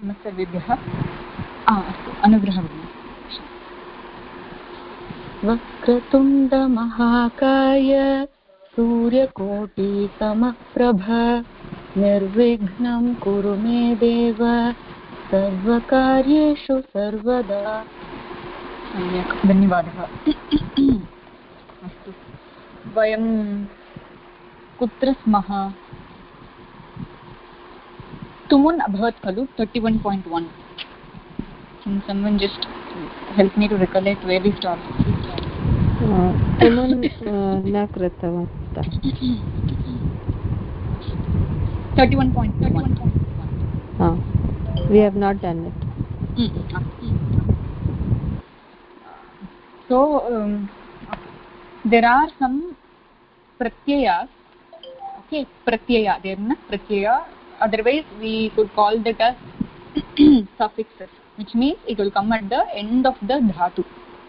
सर्वेभ्यः अस्तु अनुग्रहः वक्रतुण्डमहाकाय सूर्यकोटिसमप्रभ निर्विघ्नं कुरु मे देव सर्वकार्येषु सर्वदा। सम्यक्, धन्यवादः। अस्तु, वयं कुत्र स्मः? तुमुन् अभवत् खलु 31.1. Can someone just help me to recollect where we started? तुमुन् न कृतवन्तः। 31.1. We have not done it. So there are some pratyayas. Okay, pratyaya, there na pratyaya. Otherwise we could call that as suffixes, which means it will come at the end of the dhatu.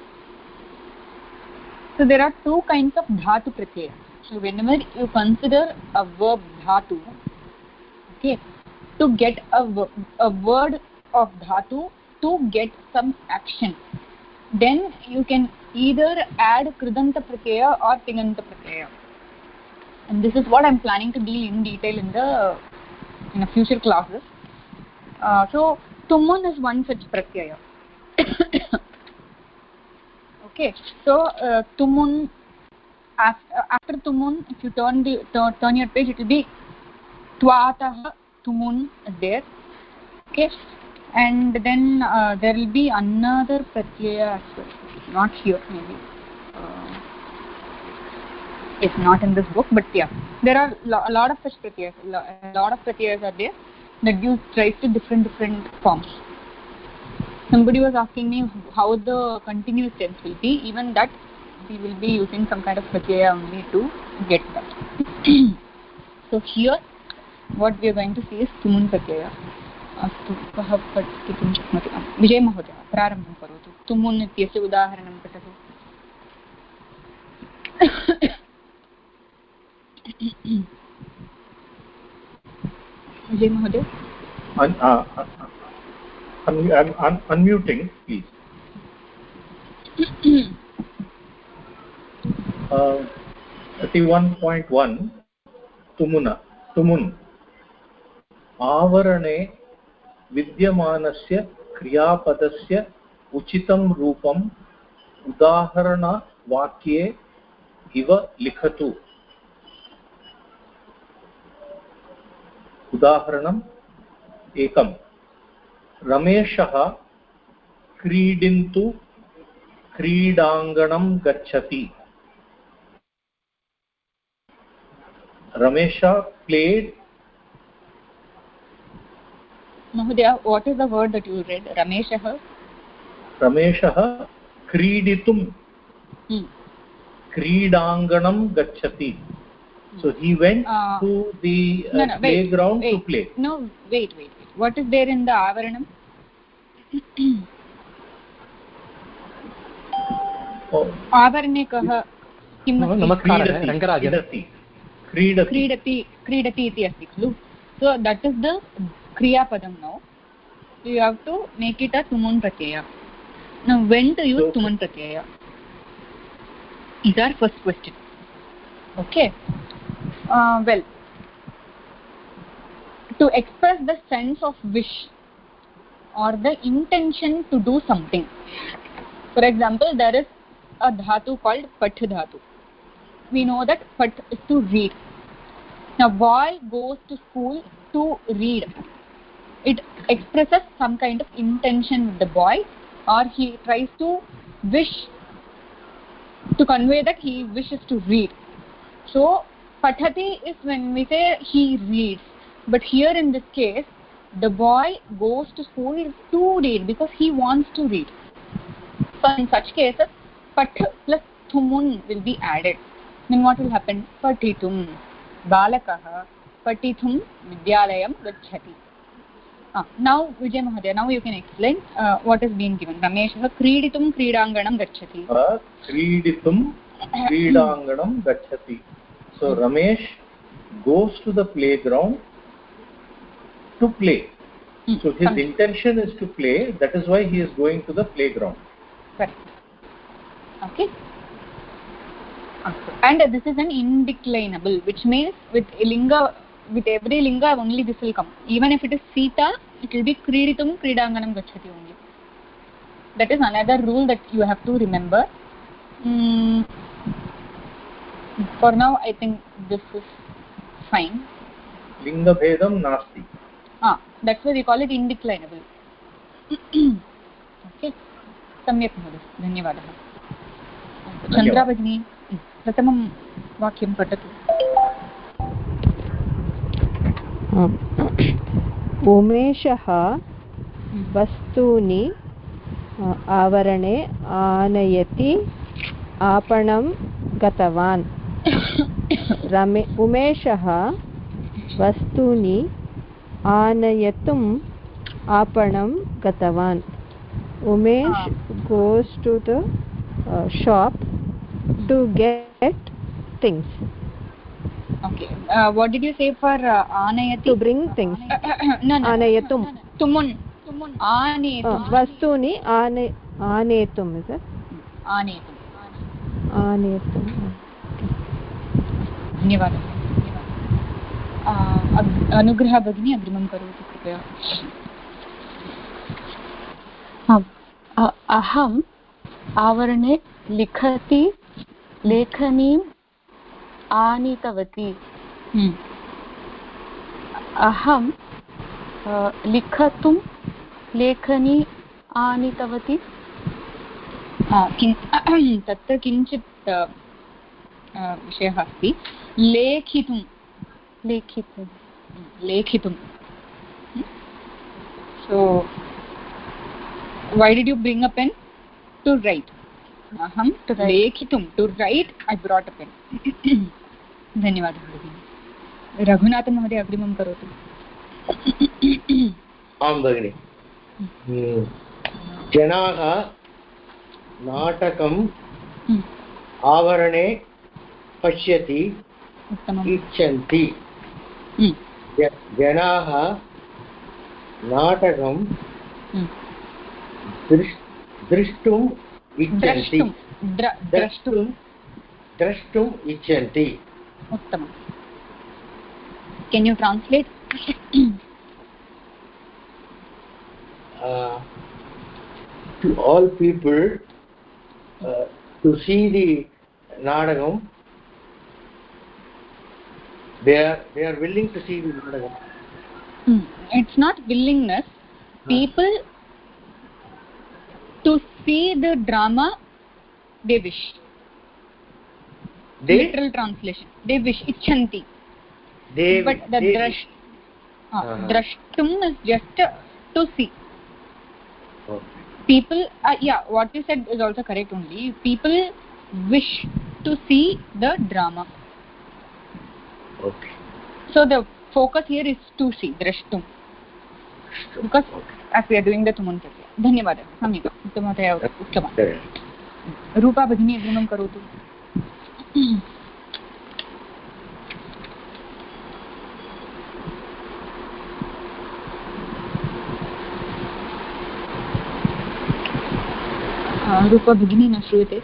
So there are two kinds of dhatu pratyaya. So whenever you consider a verb dhatu, okay, to get a word of dhatu to get some action, then you can either add krudanta pratyaya or tinganta pratyaya. And this is what I'm planning to deal in detail in the future classes. So tumun is one such pratyaya. Okay, so tumun, after tumun, if you turn your page, it will be twatah tumun is there. Okay, and then there will be another pratyaya as well, not here maybe. It's not in this book, but yeah, there are a lot of such pratyayas. A lot of pratyayas are there that gives rise to different forms. Somebody was asking me how the continuous tense will be. Even that we will be using some kind of pratyaya only to get that. So here what we are going to see is tumun pratyaya. अस्तु, कः पठितुं शक्नोति? विजय महोदय प्रारम्भं करोतु। तुमुन् इत्यस्य उदाहरणं पठतु। विजय महोदय, unmuting please. 31.1 तुमुन् आवरणे विद्यमानस्य क्रियापदस्य उचितं रूपम् उदाहरणवाक्ये इव लिखतु। उदाहरणम् 1. रमेशः क्रीडिन्तु क्रीडाङ्गणं गच्छति। Ramesha played. Mahodaya, what is the word that you read? Rameshah kriditum kridanganam gacchati. So he went to the playground to play. No, wait. What is there in the avaranam? Avarane kah kim asti? Namaskara, Rangarajan. क्रीडति इति अस्ति खलु. So that is the kriya padam now. You have to make it a tumun pratyaya. Now when to use tumun pratyaya is our first question. Okay, well, to express the sense of wish or the intention to do something. For example, there is a dhatu called path dhatu. We know that pat is to read. Now boy goes to school to read. It expresses some kind of intention with the boy, or he tries to wish to convey that he wishes to read. So pathati is when we say he reads, but here in this case the boy goes to school to read because he wants to read. So in such cases path plus thumun will be added. Then what will happen? Patitum. Balakah patitum vidyalayam gacchati. Now Vijay Mahodaya, now you can explain what is being given. Rameshah kriditum kridanganam gacchati. Kriditum kridanganam gacchati. So Ramesh goes to the playground to play. So his intention is to play. That is why he is going to the playground. Correct. Okay. And this is an indeclinable, which means with linga, with every linga only this will come. Even if it is Sita, it will be Kriditum Kridanganam Gachati only. That is another rule that you have to remember. For now, I think this is fine. Linga Bhedam Nasti. That's why we call it indeclinable. Okay. Samyak Mहोदय, धन्यवादः. चन्द्रा भगिनी, प्रथमं वाक्यं पठतु. उमेशः वस्तूनि आवरणे आनयति आपणं गतवान्. उमेशः वस्तूनि आनयितुम् आपणं गतवान्. Umesh goes to the shop to get things. Okay. What did you say for anayati? To bring things. No. Anayatum. Tumun. Anetum. Vastuni anetum, is it? Anetum. धन्यवादः. अनुग्रह भगिनी अग्रिमं करोतु कृपया. अहम् आवरणे लेखनीम् आनीतवती. अहं लिखितुं लेखनी आनीतवती. तत्र किञ्चित् विषयः अस्ति. लेखितुं. So why did you bring a pen? To write. Aham lekhitum, to write I brought a pen. धन्यवादः भगिनी. रघुनाथन महोदय अग्रिमं करोतु. आं भगिनि. जनाः नाटकम् आवरणे पश्यति इच्छन्ति. जनाः नाटकं द्रष्टुम् इच्छन्ति. उत्तमम्. Can you translate? To all people to see the nadagam, they are willing to see the nadagam. It's not willingness. People to see the drama, they wish. Literal translation. They wish. Icchanti. But the drashtum is just to see. Okay. People, what you said is also correct only. People wish to see the drama. Okay. So the focus here is to see, drashtum. Because as we are doing the tumun pratyaya. धन्यवादः. सम्यक् उत्तमतया उक्तवान्. रूपा भगिनी अग्रिमं करोतु. रूपा भगिनी न श्रूयते.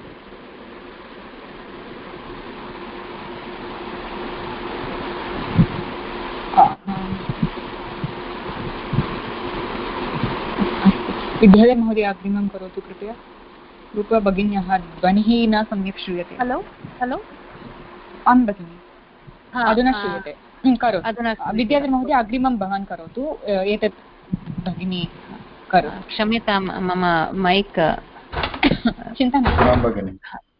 विद्यालय महोदय अग्रिमं करोतु कृपया. रूपा भगिन्याः ध्वनिः न सम्यक् श्रूयते. हेलो आं भगिनि, अधुना श्रूयते. करोतु. विद्यालय महोदय अग्रिमं भवान् करोतु. एतत् भगिनी करोतु. क्षम्यतां, मम मैक् चिन्ता नास्ति भगिनि.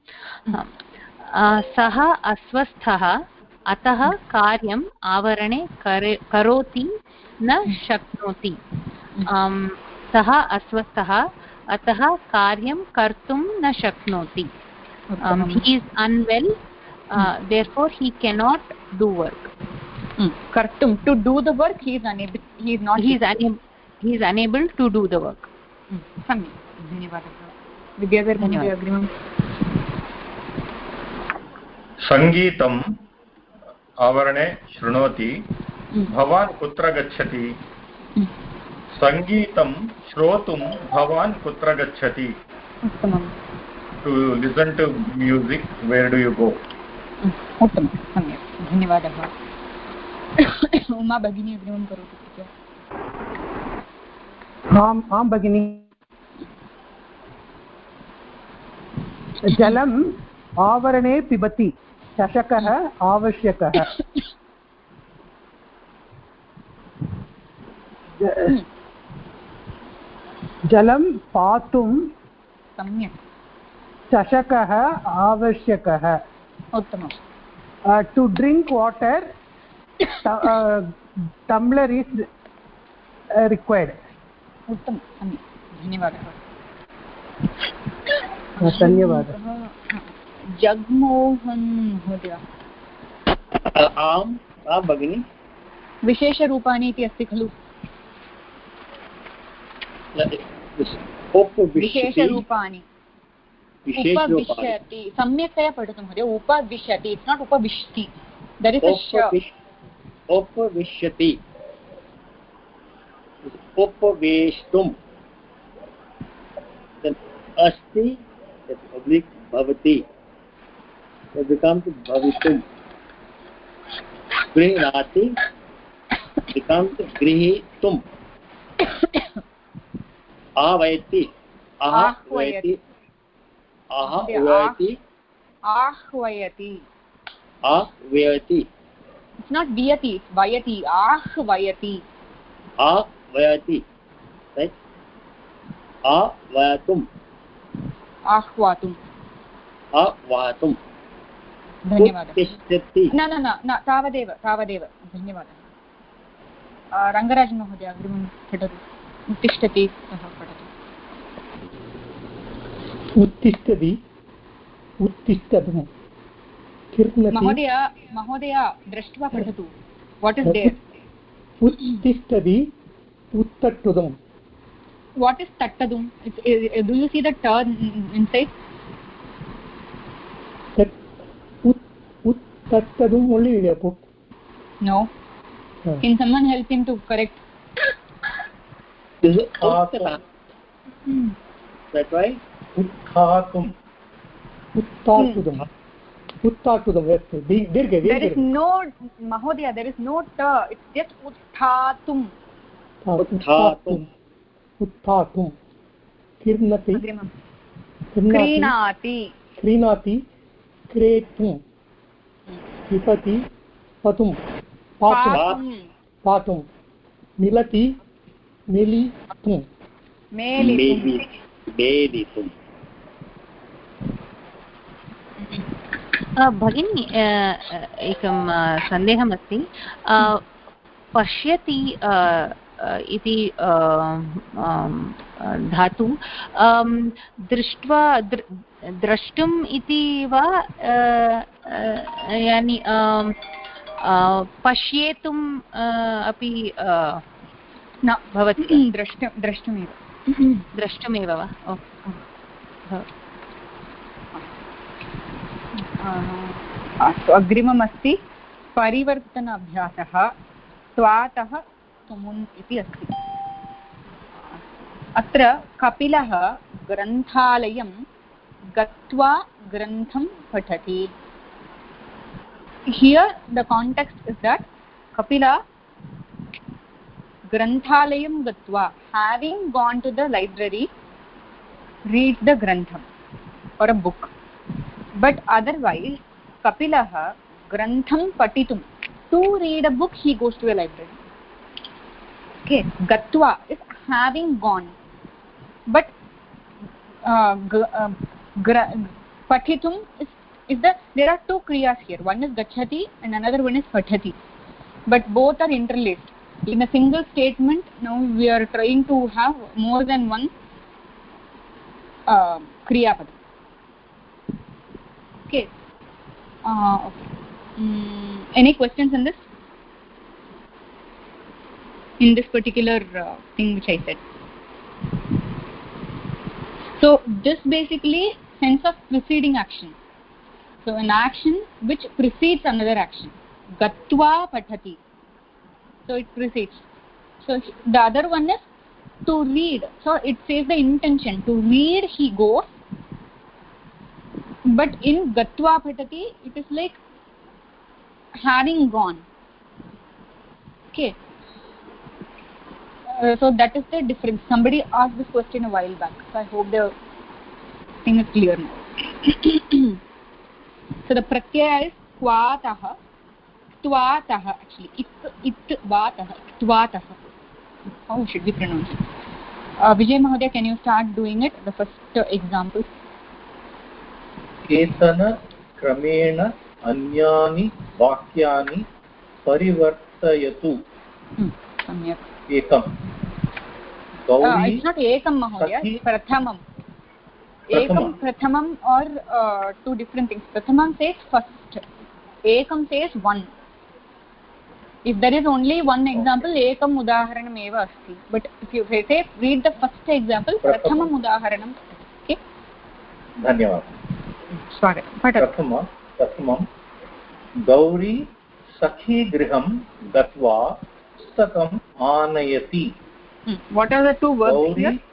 सः अस्वस्थः, अतः कार्यम् आवरणे करोति न शक्नोति. सः अस्वस्थः, अतः कार्यं कर्तुं न शक्नोति. he is unwell, therefore he cannot do work. Kartum, to do the work, he is unable to do the work. सम्यक्, धन्यवादः. विद्याधर महोदय अग्रिमं. सङ्गीतम् आवरणे शृणोति. भवान् कुत्र गच्छति? सङ्गीतं श्रोतुं भवान् कुत्र गच्छति? उत्तमम्. To listen to music, where do you go? उत्तमं, सम्यक्, धन्यवादः. उमा भगिनी अग्रिमं करोतु कृपया. आं भगिनी. जलम् आवरणे पिबति, चषकः आवश्यकः. जलं पातुं सम्यक्, चषकः आवश्यकः. उत्तमम्. To drink water, tumbler is required. उत्तमं, सम्यक्, धन्यवादः. धन्यवादः. जगमोहन महोदय. आम् भगिनि. विशेषरूपाणि इति अस्ति खलु? विशेषरूपाणि. उपविशति, सम्यक्तया पठतु महोदय. उपविशति, इट्स् नाट् उपविशति. देयर इस् अ श. उपविशति, उपवेष्टुं. अस्ति, भवति, it becomes bhavitum. गृह्णाति becomes गृहीतुम्. आवयति, आह्वयति, आह्वयति, आह्वयति. आह्वयति. It's not vayati, it's vayati. आह्वयति. आह्वयति, right? आह्वयतुम्. आह्वातुम्. आह्वातुम्. धन्यवादः. उत्तिष्ठति. न तावदेव धन्यवादः. रङ्गराज महोदय अग्रिमं पठतु. उत्तिष्ठति सः पठतु. उत्तिष्ठति, उत्तिष्ठतु. महोदय दृष्ट्वा पठतु. What is there? उत्तिष्ठति, उत्तट्टुदं. What is tattadum? Do you see the turn inside? Tattadum only in a book. No. Can someone help him to correct? Is it that right? Utthatum. Uttatudam. Uttatudam. Yes. There is no Mahodaya. There is no ta. It's just utthatum. Utthatum. उत्थातुं. क्रीणति, क्रीणाति, क्रीणाति, क्रेतुं. पिबति, पतुं, पातुं. मिलति, मेलितुं. मेलितुं. भगिनी, एकं सन्देहमस्ति. पश्यति इति धातु दृष्ट्वा द्रष्टुम् इति वा यानि पश्येतुम् अपि न भवति? द्रष्टुमेव वा? अस्तु, अग्रिममस्ति परिवर्तनाभ्यासः. त्वातः तुमुन् इति अस्ति. अत्र कपिलः ग्रन्थालयं गत्वा ग्रन्थं पठति. Here the context is that Kapila ग्रन्थालयं गत्वा, having gone to the library, reads the grantham or a book. But otherwise Kapilah grantham patitum, to read a book he goes to a library. Okay, gatva is having gone, but patitum is there are two kriyas here. One is gachati and another one is pathati, but both are interlaced in a single statement. Now we are trying to have more than one kriya pada. Okay. Okay. Any questions on this? In this particular thing which I said. So this basically sense of preceding action. So an action which precedes another action. Gatva pathati. So it precedes. So the other one is to read. So it says the intention. To read he goes. But in Gatva Patati, it is like having gone. Okay. So that is the difference. Somebody asked this question a while back. So I hope the thing is clear now. So the pratyaya is kvataha, tvataha actually. Itvataha, tvataha. How should we pronounce it? Vijay Mahodaya, can you start doing it? The first example. केचन क्रमेण अन्यानि वाक्यानि परिवर्तयतु. सम्यक्. एकम्. Gauri. It's not ekam Mahodaya. Prathamam. Ekam, prathamam or two different things. Prathamam says first. Ekam says one. If there is only one example, ekam udaharanam eva asti. But if you say read the first example, prathamam udaharanam. Okay. धन्यवादः. स्वागतं. प्रथमं गौरी सखी गृहं गत्वा पुस्तकम् आनयति. What are the two verbs Gauri here?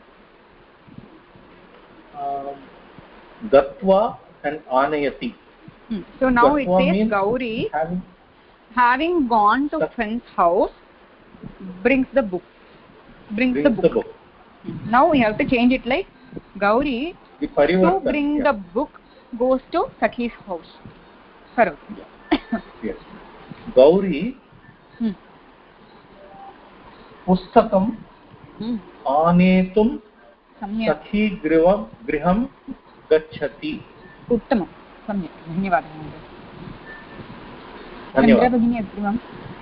gatva and anayati. So now gatva it says Gauri having gone to friend's house brings the book. Brings the book. Now we have to change it like Gauri to bring the book goes to Sakhi's house. Correct. Yes. Gauri pustakam आनेतुं सखी गृहं गच्छति. उत्तमं. सम्यक्. धन्यवादः महोदय. धन्यवादः भगिनी अग्रिमं.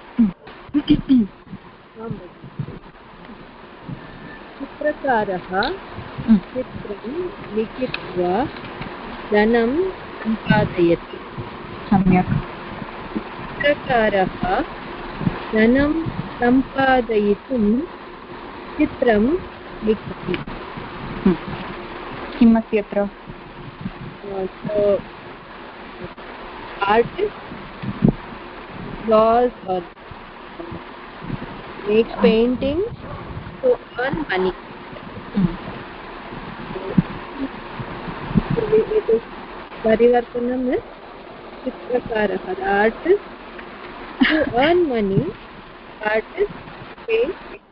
चित्रकारः चित्रं लिखित्वा धनं सम्पादयति. सम्यक्. चित्रकारः धनं सम्पादयितुं चित्रं लिखति. किम् अस्ति अत्र? Artist draws or makes paintings to earn money. It is Parivartanam is Chitrakarah. The artist to earn money, artist pays.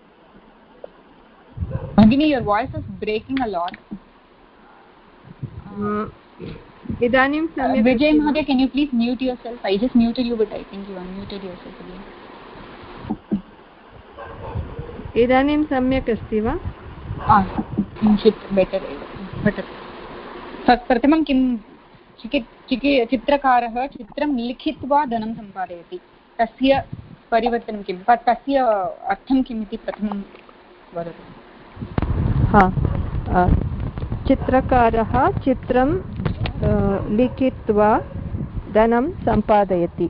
Bhagini, your voice is breaking a lot. Idanim samyak. Vijay Mahodaya, can you please mute yourself? I just muted you, but I think you unmuted yourself again. Idanim samyak asti va? किञ्चित् better एव पठतु. प्रथमं किं चित्रकारः चित्रं लिखित्वा धनं सम्पादयति. तस्य परिवर्तनं किं? तस्य अर्थं किम् इति प्रथमं वदतु. चित्रकारः चित्रं लिखित्वा धनं सम्पादयति.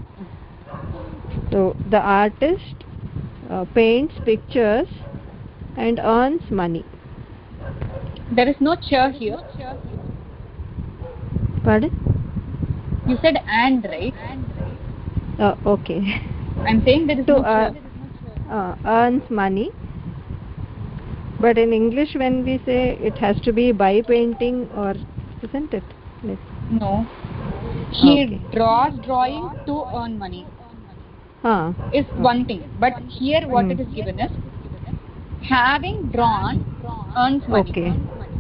So the artist paints pictures and earns money. There is no cha here. Pardon? You said and, right? Okay. I'm saying there is no cha. Earns money. But in English, when we say it has to be by painting, or isn't it? Yes. No. He draws drawing to earn money. Is one thing. But here what it is given is having drawn earns money. Okay.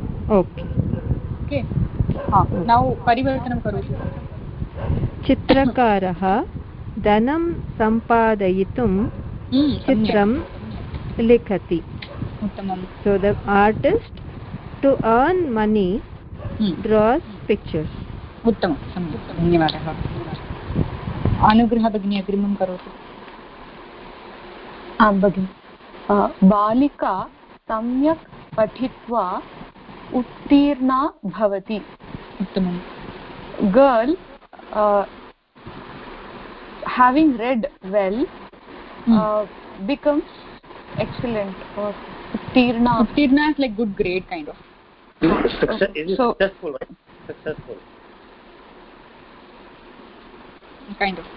Now परिवर्तनं करोतु. चित्रकारः धनं सम्पादयितुं चित्रं लिखति. उत्तमं. So the artist to earn money draws pictures. उत्तमं. सम्यक्. धन्यवादः. अनुग्रह भगिनी अग्रिमं करोतु. आं भगिनि. बालिका सम्यक् पठित्वा उत्तीर्णा भवति. उत्तमं. Girl having read well becomes excellent or uttirna is like good grade kind of. Successful, right? Successful. Kind of.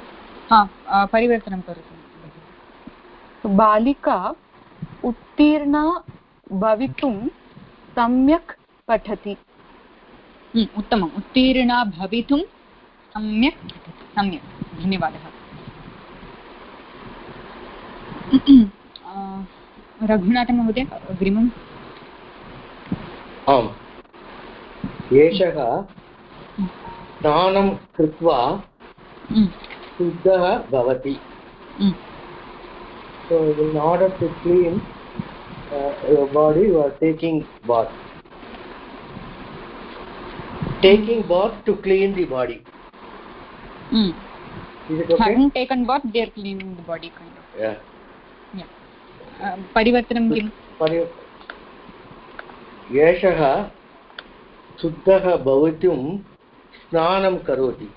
परिवर्तनं करोतु. बालिका उत्तीर्णा भवितुं सम्यक् पठति. उत्तमम्. उत्तीर्णा भवितुं सम्यक् पठति. सम्यक्. धन्यवादः. रघुनाथमहोदय अग्रिमम्. आम्. एषः स्नानं कृत्वा शुद्धः भवति. So in order to clean your body, you are taking bath. Taking bath to clean the body. Is it okay? Having taken bath, they are cleaning the body, kind of. Yeah. परिवर्तनं किम्? एषः शुद्धः भवितुं स्नानं करोति.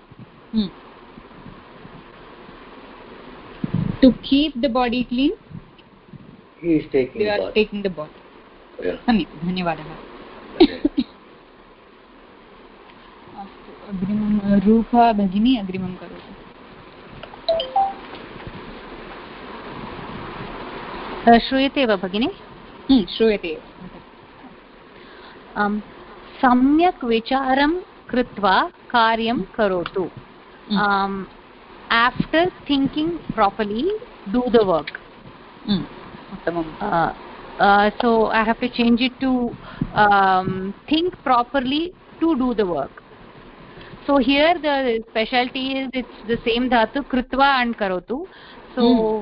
To keep the body clean, he is taking they are bath. taking the bath. सम्यक्. धन्यवादः. अस्तु, अग्रिमं रूपा भगिनी अग्रिमं करोतु. श्रूयते वा भगिनी? श्रूयते एव. सम्यक् विचारं कृत्वा कार्यं करोतु. After thinking properly, do the work. So I have to change it to think properly to do the work. So here the specialty is it's the same dhatu, krutva and karotu. So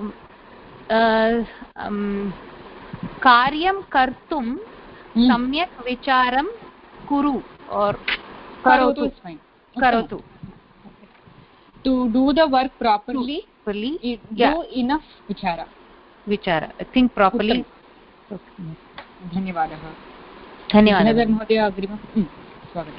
karyam kartum samyak vicharam kuru or karotu. Karotu. To do the work properly, do enough vichara. Think properly. धन्यवादः. धन्यवादः महोदय अग्रिमं. स्वागतम्.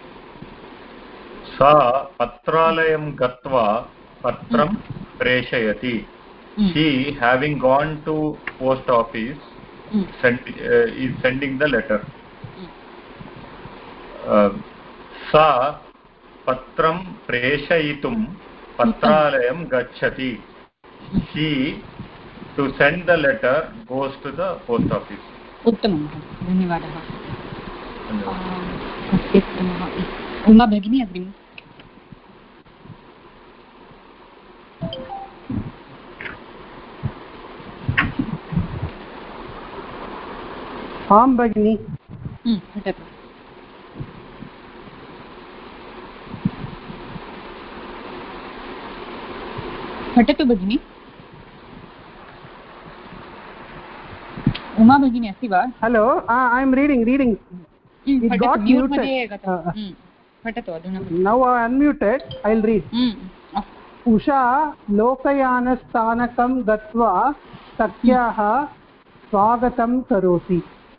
सा पत्रालयं गत्वा पत्रं प्रेषयति. She, having gone to post office, is sending the letter. सा पत्रं प्रेषयितुं पत्रालयं गच्छति. She, to send the letter, goes to the post office. उत्तमं. धन्यवादः. उमा भगिनी अग्रिमम्. आं भगिनी. पठतु. पठतु भगिनी. उमा भगिनी अस्ति वा? Hello, I am reading. पठतु अधुना. Now unmuted. I will read. Usha लोकयानस्थानकं गत्वा सख्याः स्वागतं करोति.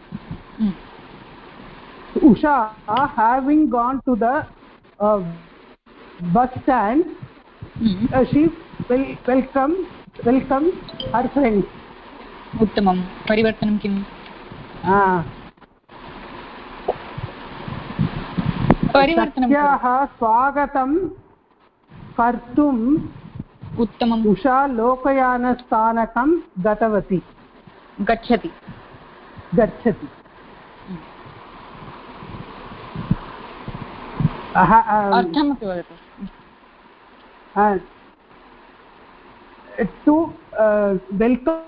Usha having gone to the bus stand, she will welcome her friends. उत्तमं. परिवर्तनं किम्? सख्याः स्वागतं कर्तुम् उत्तमम्. उषा लोकयानस्थानकं गच्छति. अर्थमपि वदतु. To welcome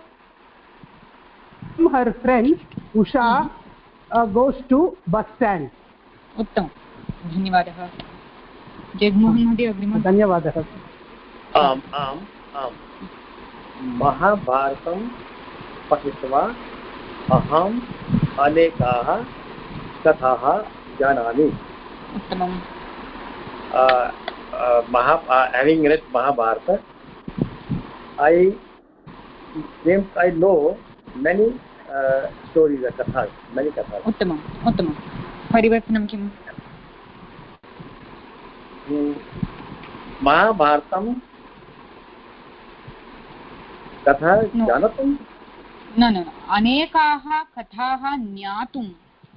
her friends, Usha goes to bus stand. उत्तमं. धन्यवादः. जगन्मोहन महोदय अग्रिमं. धन्यवादः. आम्. महाभारतं पठित्वा अहम् अनेकाः कथाः जानामि. उत्तमम्. Having read Mahabharata, I know many stories, kathas, many kathas. उत्तमं. परिवर्तनं किम्? महाभारतं कथा जानातुं न अनेकाः कथाः ज्ञातुं.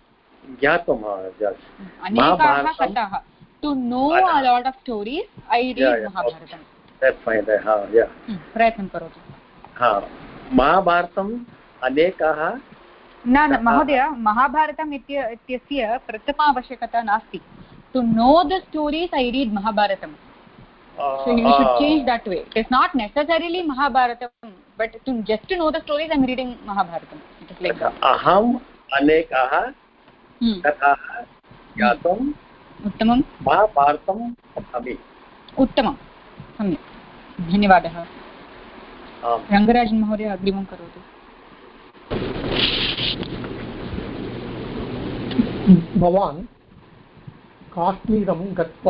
अनेकाः कथाः. To know a lot of stories, I read Mahabharatam. That's fine. प्रयत्नं करोतु. महाभारतम् अनेकाः न महोदय महाभारतम् इत्यस्य प्रथमा आवश्यकता नास्ति. To know the stories I read Mahabharatam. So you should change that way. It is not necessarily Mahabharatam, but just to know the stories I am reading Mahabharatam. It is like that. Aham anekaha kathaah ज्ञातुम् उत्तमं. महाभारतं पठामि. उत्तमं. सम्यक्. धन्यवादः. रङ्गराजन् महोदय अग्रिमं करोतु. भवान् काश्मीरं गत्वा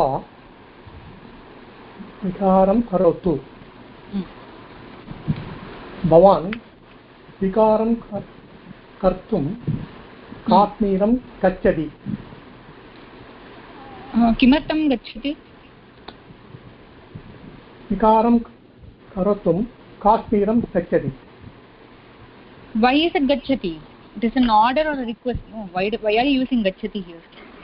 विहारं करोतु. भवान् विहारं कर्तुं काश्मीरं गच्छति. किमर्थं गच्छति? विहारं कर्तुं काश्मीरं गच्छति. Why is it gachati? It is an order or a request. No, why are you using gachati here?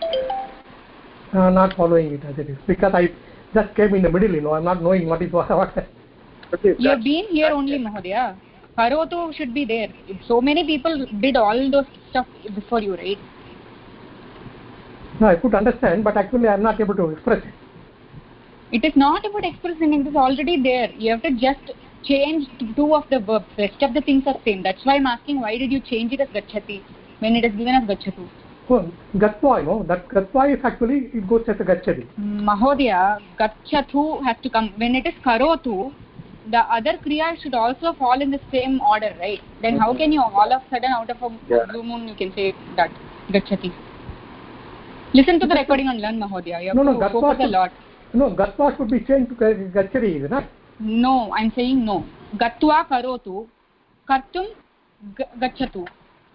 Not following it as it is, because I just came in the middle, I'm not knowing what is what. You have been here only, Mahodaya. Karotu should be there. So many people did all those stuff before you, right? No, I could understand, but actually I am not able to express it. It is not about expressing, it is already there. You have to just change two of the verbs. Rest of the things are same. That's why I'm asking, why did you change it as gachati when it is given as gachatu? Oh, gatva, that gatva is actually, it goes as a gachati. Mahodaya, gachatu has to come. When it is karotu, the other kriya should also fall in the same order, right? Then how can you all of a sudden out of a blue moon you can say that gachati? Listen to the recording and learn, Mahodaya. You have to focus a lot. No, gatva should be changed to gachati, isn't it? No, I'm saying no. Gatva karotu, kartum gachatu.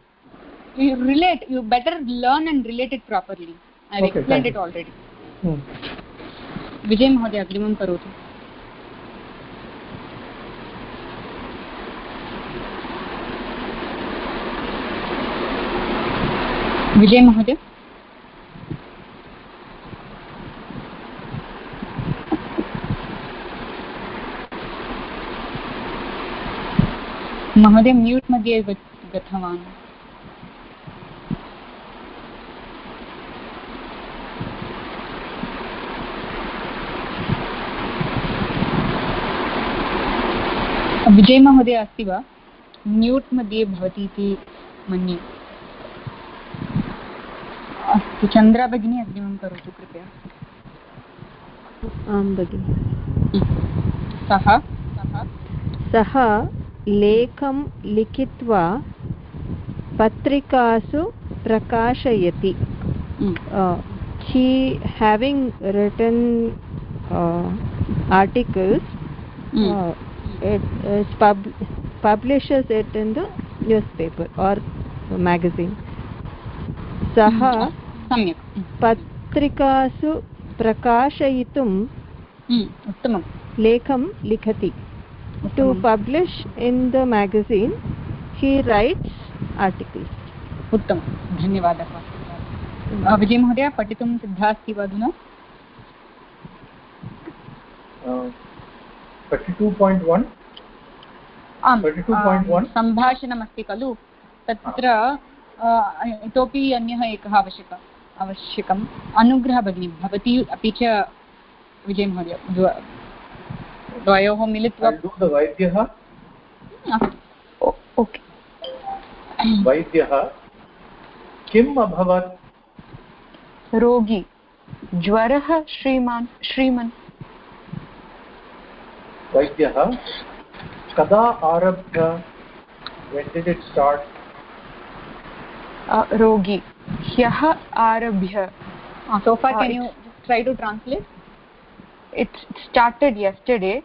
You better learn and relate it properly. I've explained it already. Vijay Mahodaya, agrimam karotu. Vijay Mahodaya. महोदय mute मध्ये गतवान्. विजय महोदय अस्ति वा? Mute मध्ये भवति इति मन्ये. अस्तु, चन्द्रा भगिनी अग्रिमं करोतु कृपया. आं भगिनि. सः लेखं लिखित्वा पत्रिकासु प्रकाशयति. He having written articles, it publishes it in the newspaper or magazine. सः पत्रिकासु प्रकाशयितुं उत्तमं लेखं लिखति. To publish in the magazine, he writes articles. उत्तमं, धन्यवादः. विजय महोदय पठितुं सिद्धा अस्ति वा अधुना? 32.1. आम्, 32.1 सम्भाषणमस्ति खलु, तत्र इतोपि अन्यः एकः आवश्यकम्. अनुग्रह भगिनी, भवती अपि च विजय महोदय द्वयोः मिलित्वा. वैद्यः. ओके. वैद्यः किम् अभवत्? रोगी. ज्वरः श्रीमन्. वैद्यः कदा आरब्ध? When did it start? रोगी ह्यः आरभ्य. So far can you try to translate? It started yesterday.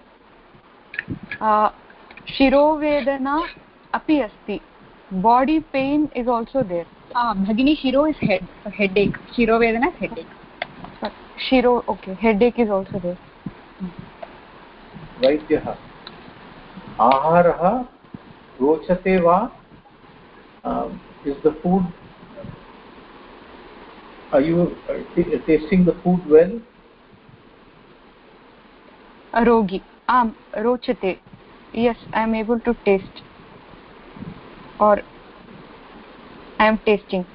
शिरोवेदना अपि अस्ति. Body pain is also there. Bhagini, shiro is head, so headache. Shirovedana is headache. Okay, headache is also there. वैद्यः आहारः रोचते वा? Is the food, are you tasting the food well? Rogi, rochate. Yes, I am able to taste. Or I am tasting.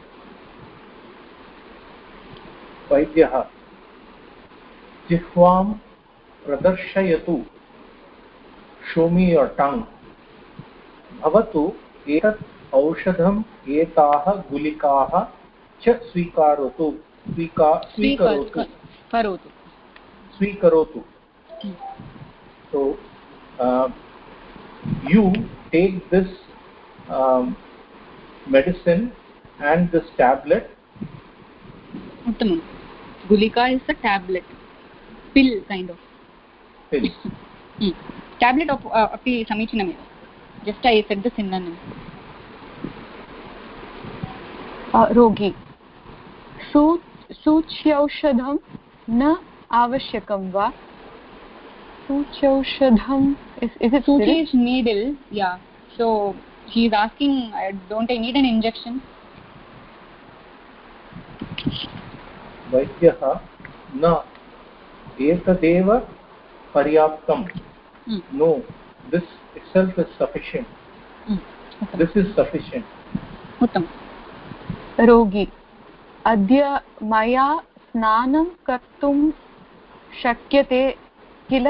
वैद्यः जिह्वां प्रदर्शयतु. Show me your tongue. भवतु एतत् औषधम् एताः गुलिकाः च स्वीकरोतु. स्वीकरोतु. So you take this medicine and this tablet. Uttamam. Gulika is a tablet, pill kind of. Pill. Tablet of api samichinam. Just I said the synonym. Rogi. सूच्यौषधं न आवश्यकं वा? सूच्यौषधं is it Suchi is needle, yeah. So he is asking, don't I need an injection? वैद्यः न एतदेव पर्याप्तं. No, this itself is sufficient. This is sufficient. उत्तमं. रोगी अद्य मया स्नानं कर्तुं शक्यते किल?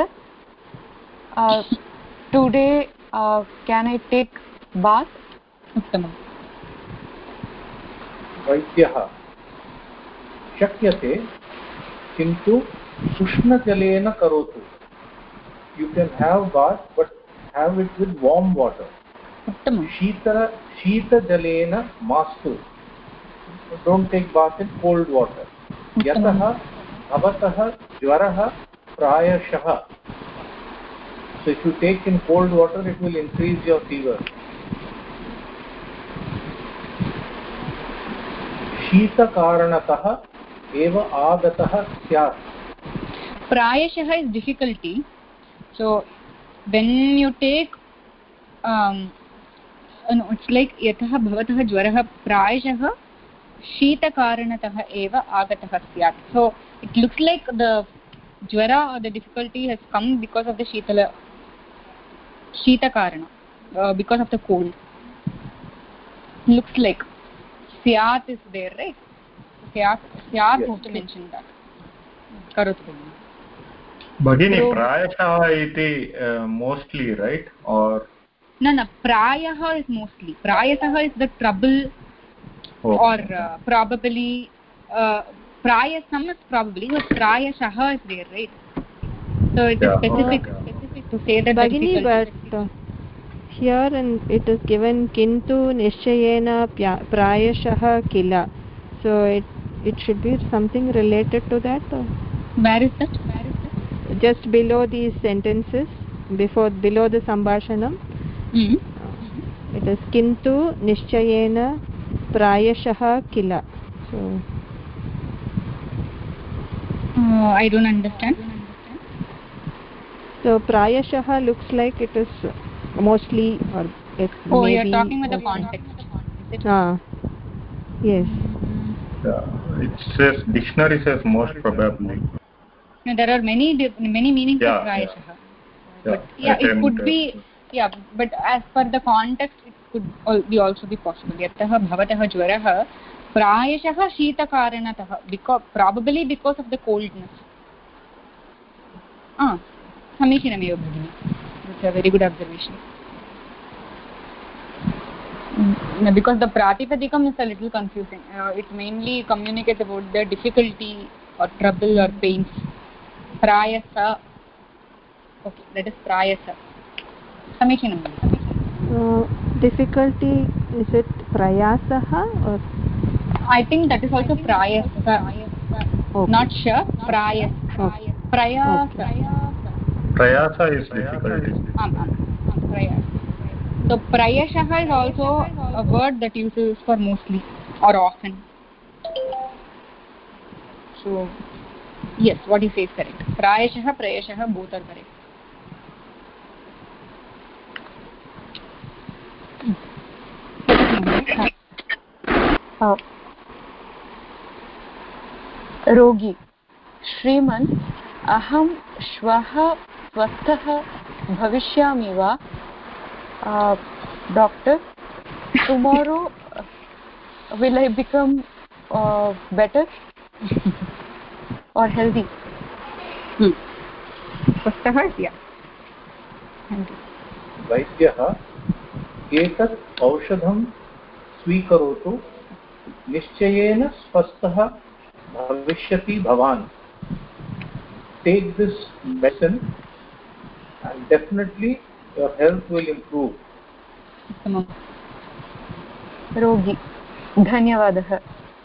Today can I take bath? उत्तमं. वैद्यः शक्यते किन्तु उष्णजलेन करोतु. You can have bath but have it with warm water. उत्तमं. शीतजलेन मास्तु. Don't take bath in cold water. यतः भवतः ज्वरः प्रायशः. So if you take in cold water, it will increase your fever. शीतकारणतः एव आगतः स्यात्. प्रायशः is difficulty. So when you take no, it's like यतः भवतः ज्वरः प्रायशः शीतकारणतः एव आगतः स्यात्. So it looks like the jwara or the difficulty has come because of the shitakarana, because of the cold. Looks like syat is there, right? Syat yes. Is to mention that. Karottu. Bhagini, prayasha iti mostly, right? Or no, prayaha is mostly. Prayasah is the trouble. Okay. Or probably prayasam is probably, but prayashaha is there, right? So it is specific to say that Bhagini, but here and it is given kintu nishchayena prayashaha kila. So it should be something related to that. Where is that? Just below these sentences, below the sambhashanam. It is kintu nishchayena prayashaha kila. So I don't understand. So prayashaha looks like it is mostly, or it maybe. You are talking with the context. Yes. It says dictionary says most probably. No, there are many meanings of prayashaha. But it could be. Yeah, but as per the context, it could also be possible. Yatah bhavatah jwarah prayashah shitakaranatah, probably because of the coldness. Samichinameva bhagini. That's a very good observation. Because the pratipadikam is a little confusing. It mainly communicates about the difficulty or trouble or pains. Prayasa. Okay, that is prayasa. Samichinam. Difficulty, is it prayasaha or? I think that is also prayasa. Okay. Not sure. Prayasa. Okay. Prayasa. Prayasa is difficulty. Prayasa. So prayashaha is also a word that uses for mostly or often. So yes, what you say is correct. Prayashaha, prayashaha, both are correct. रोगी श्रीमन् अहं श्वः स्वस्थः भविष्यामि वा? Doctor, tomorrow will I become better or healthy? स्वस्थः yeah. वैद्यः एतत् औषधं स्वीकरोतु निश्चयेन स्वस्थः भविष्यति भवान्. Take this medicine and definitely your health will improve. रोगी धन्यवादः.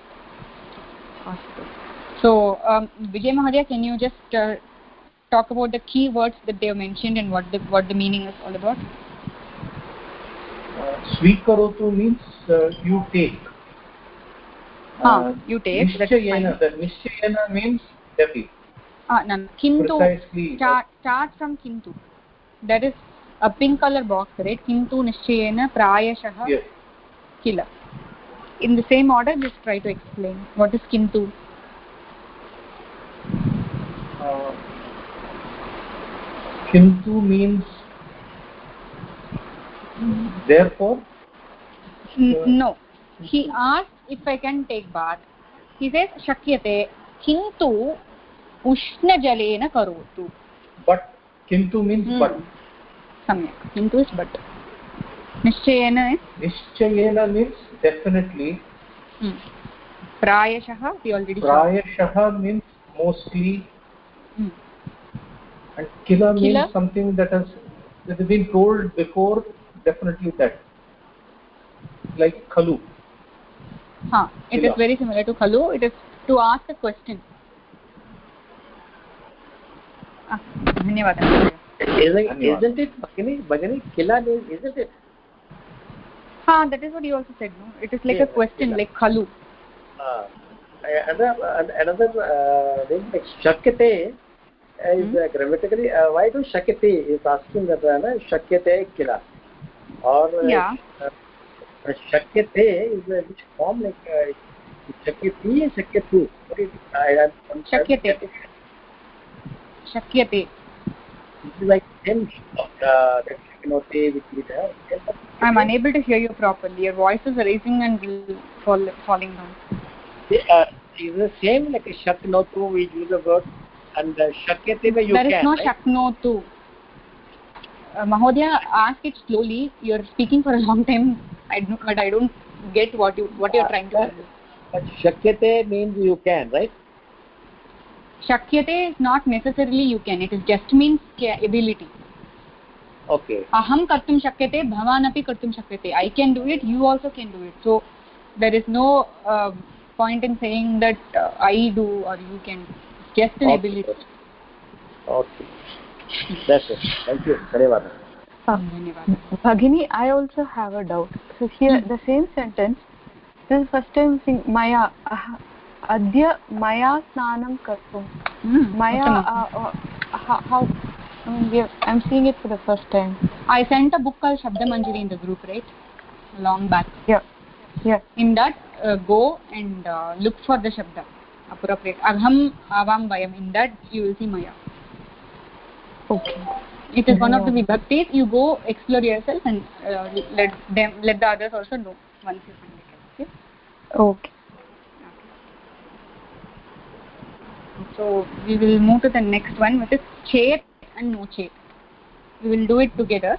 So Vijay Mahadev, can you just talk about the key words that they have mentioned and what the meaning is all about? Swikarotu means you take. You take. Nishchayena. The Nishchayena means definitely. No. Kintu. Precisely. Start from Kintu. That is a pink color box, right? Kintu Nishchayena Prayashah. Yes. Kila. In the same order, just try to explain. What is Kintu? Kintu means therefore. No. He asked if I can take bath. He says shakyate kintu ushna jalena karotu. But kintu means but. Samyak. Kintu is but. Nishchayena is? Nishchayena means definitely. Prayashah we already saw. Prayashah means mostly. And kila means something that has been told before, definitely that. Like khalu. It is very similar to khalu. It is to ask a question. Dhanyawad. Isn't it Bhagini? Kila means, isn't it? That is what you also said, no? It is like a question, kila. Like khalu. Another thing like shakyate is grammatically. Why do shakyate is asking that shakyate kila or shakyate is which form like shakyati and shakyatu? Shakyate. Shakyate. This is like same that shaknote which we have. I'm unable to hear you properly. Your voice is raising and falling down. Is the same like a shaknotu we use the word and shakyate you there can. There is no right? shaknotu. Mahodaya, ask it slowly. You're speaking for a long time, but I don't get what you're trying to say. But shakyate means you can, right? Shakyate is not necessarily you can. It is just means ability. Okay. Aham kartum shakyate, bhavan api kartum shakyate. I can do it, you also can do it. So there is no point in saying that I do or you can. Just an ability. Okay. That's it. Thank you. Dhanyawad. Bhagini, I also have a doubt. So here the same sentence. This is first time saying Maya Adya Maya Snanam Kartum. Maya how I'm seeing it for the first time. I sent a book called Shabda Manjari in the group, right? Long back. Yeah. In that, go and look for the Shabda. Appropriate. Agham avam vayam. In that, you will see Maya. Okay. It is one of the vibhaktis. You go explore yourself and let the others also know once you find it. Okay. So we will move to the next one, which is chet and no chet. We will do it together.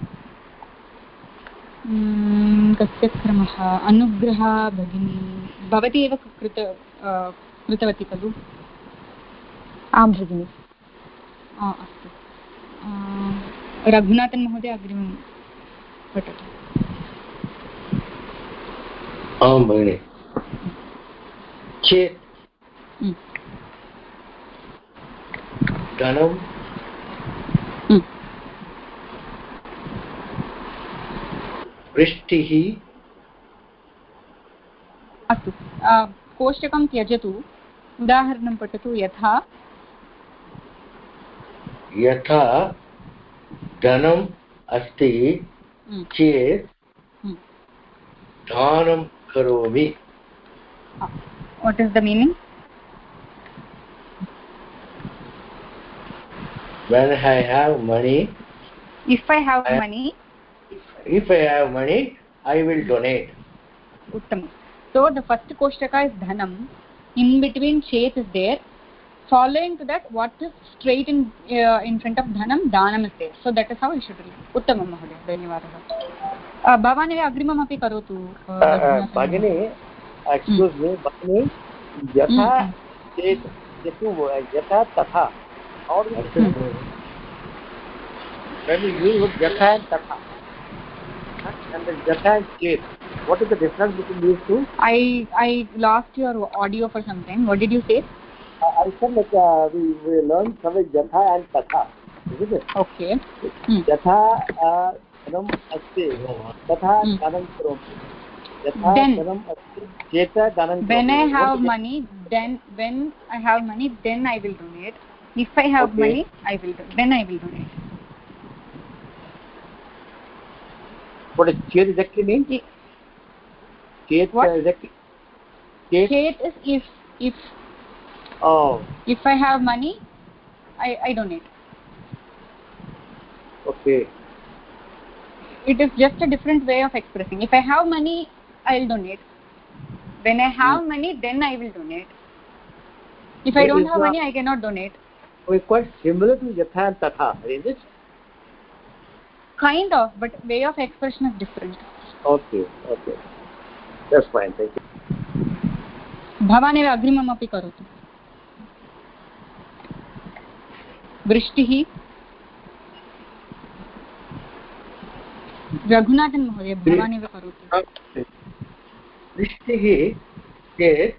कस्य क्रमः अनुग्रहा भगिनी भवती एव कृतवती खलु? आं भगिनि. अस्तु. रघुनाथन् महोदय अग्रिमं पठतु. आं भगिनि. चेत् धनं वृष्टिः. अस्तु. कोष्टकं त्यजतु. उदाहरणं पठतु. यथा धनम् अस्ति चेत् दानं करोमि. What is the meaning? When I have money. If I have money. If I have money, I will donate. Uttam. So the first Koshtaka is Dhanam. In between Chet is there. Following to that, what is straight in front of Dhanam? Danam is there. So that is how you should read. Uttamam Mahoday. Dhanyavadaha. Bhavani agrimam api karotu. Bhagini, excuse me, Bhagini, Yatha Chet, Yatha Tatha. How do you when you use Yatha and Tatha and the Yatha and Chet, what is the difference between these two? I lost your audio for some time. What did you say? I said like we learned from Yatha and Tatha, isn't it? Okay. Yatha Dhanam Asti, Tatha Dhanam Karomi. Yatha Dhanam Asti, Cheta Dhanam Karomi. When I have money, then when I have money, then I will donate. If I have money, then I will donate. What does Chet exactly mean? Chet exactly. Chet is if. Oh. If I have money, I donate. Okay. It is just a different way of expressing. If I have money, I will donate. When I have money, then I will donate. If I don't have money, I cannot donate. It's quite similar to Yatha and Tatha, is it? Kind of, but way of expression is different. Okay. That's fine, thank you. Bhavanev agrimam api karotu. Vrishtihi. Raghunathan Mahoday, Bhavanev karotu. Vrishtihi Chet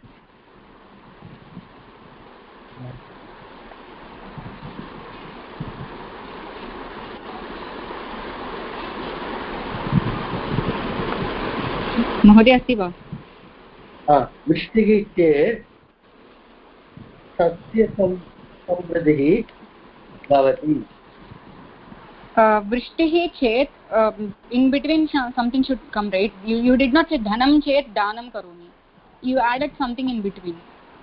महोदय अस्ति वा? वृष्टिः चेत् सस्य समृद्धिः भवति. Vrishtihi chet, in between something should come, right? You did not say dhanam chet danam karomi. You added something in between.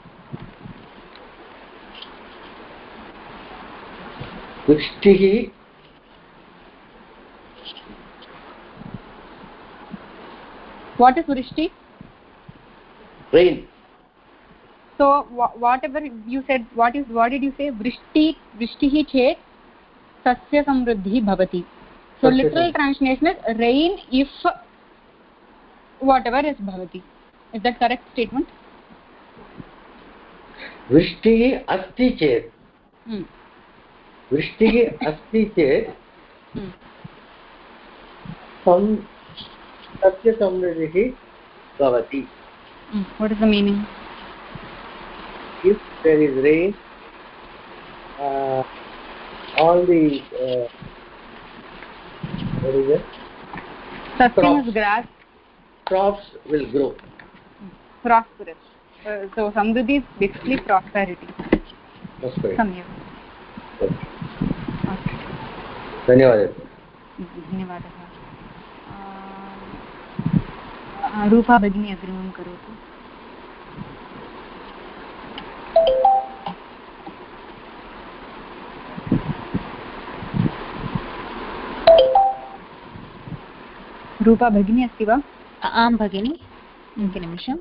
Vrishtihi What is vrishti? Rain. So whatever you said, what did you say? Vrishtihi chet sasya samruddhi bhavati. So literal translation is rain if whatever is bhavati. Is that correct statement? Vrishtihi asti chet. Vrishtihi asti chet. Sasya samruddhi bhavati. What is the meaning? If there is rain, all the what is it? Sasyam is grass. Crops will grow. Prosperous. So samruddhi is basically prosperity. That's correct. Samyak. धन्यवादः. धन्यवादः. रूपा भगिनी अग्रिमं करोतु. रूपा भगिनी अस्ति वा? आं भगिनी, एकनिमिषम्.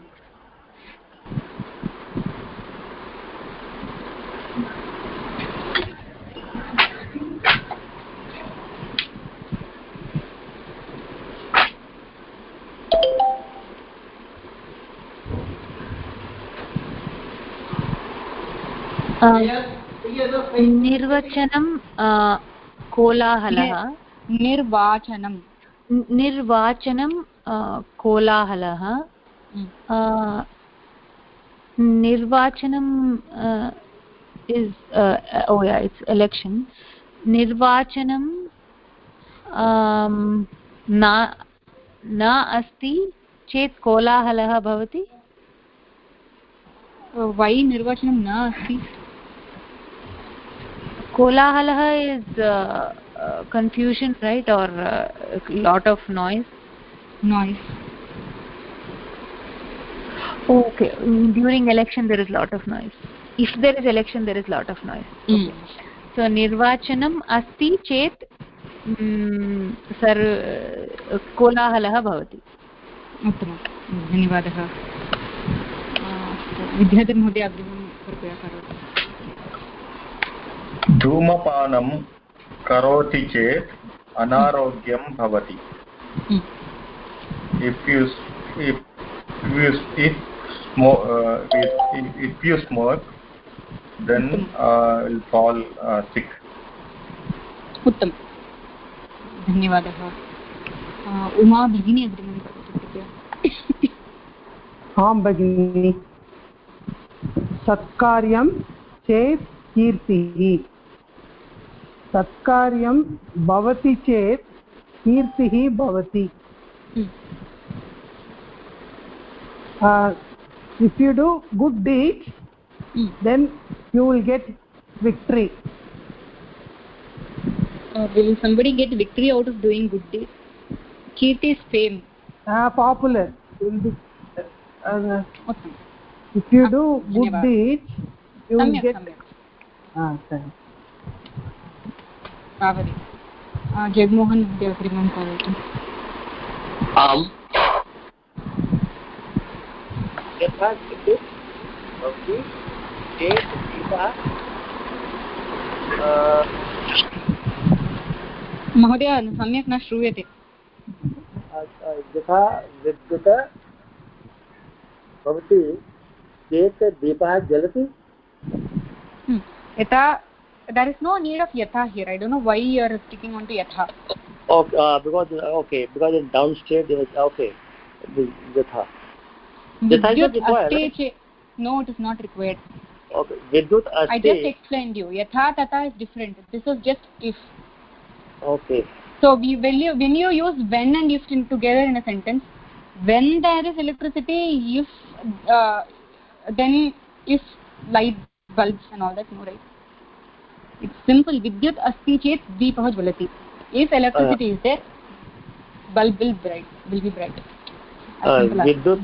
निर्वचनं कोलाहलः. निर्वाचनं कोलाहलः. निर्वाचनं is oh yeah, it's election. निर्वाचनं न अस्ति चेत् कोलाहलः भवति. Why निर्वाचनं न अस्ति? Kolahalah is confusion, right, or a lot of noise. Okay, during election there is lot of noise. If there is election there is lot of noise. Okay. So nirvachanam asti chet kolahalah bhavati. धन्यवादः। विद्याधरमहोदय अग्रिमं कृपया करोतु। धूमपानं करोति चेत् अनारोग्यं भवति। If you smoke, then will fall sick. उत्तम, धन्यवादः। उमा भगिनी अग्रिमं करोतु कृपया। आं भगिनी। सत्कार्यं चेत् कीर्तिः। सत्कार्यं भवति चेत् कीर्तिः भवति। If you do good deeds, then you will get victory. Will somebody get victory out of doing good deeds? Kirti is fame. Popular. Will be, if you do good deeds, you will get. Jagmohan महोदय अग्रिमं करोतु। आम्। यथा विद्युत् भवति चेत् दीपः महोदय सम्यक् न श्रूयते। यथा विद्युत् भवति चेत् दीपः जलति। यथा, there is no need of yatha here. I don't know why you are sticking on to yatha. Okay, because in downstairs there is yatha. Vidyut asti. No, it is not required. Okay, vidyut asti. I just explained you. Yatha tata is different. This is just if. Okay. So when you use when and if together in a sentence, when there is electricity, if then if light bulbs and all that, no, right? It's simple. Vidyut asti chet deepah jvalati. If electricity is there, bulb will be bright. विद्युत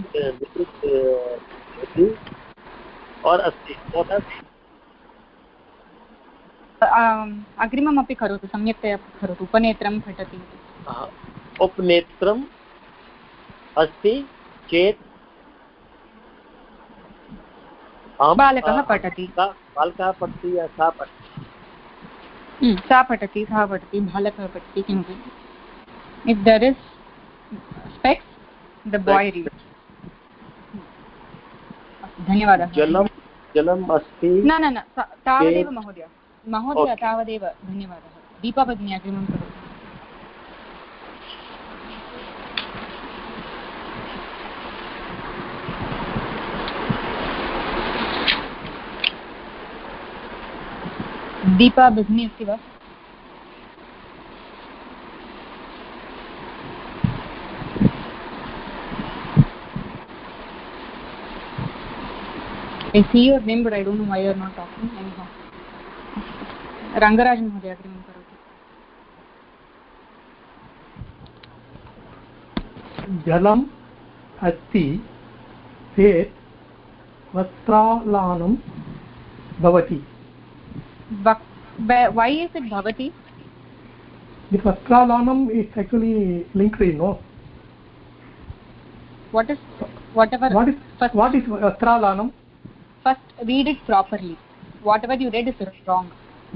और अस्ति अग्रिममपि करोतु, सम्यक्तया करोतु। उपनेत्रं पठति। उपनेत्रम् अस्ति चेत् बालकः पठति। बालकः पठति या सा पठति? सा पठति, सः पठति, बालकः पठति, किमपि। If there is specs, the boy reads. धन्यवादः। जलम् अस्ति। न तावदेव महोदय, तावदेव। धन्यवादः। दीपा भगिनी अग्रिमं करोतु। दीपा भगिनी अस्ति वा? I see your name, but I don't know why you are not talking. Anyhow, Rangarajan महोदय अग्रिमं करोतु। जलम् अस्ति चेत् वस्त्रालनं भवति। Why is it bhavati? The vastralanam is actually linked, no? What is vastralanam? First read it properly. Whatever you read is wrong.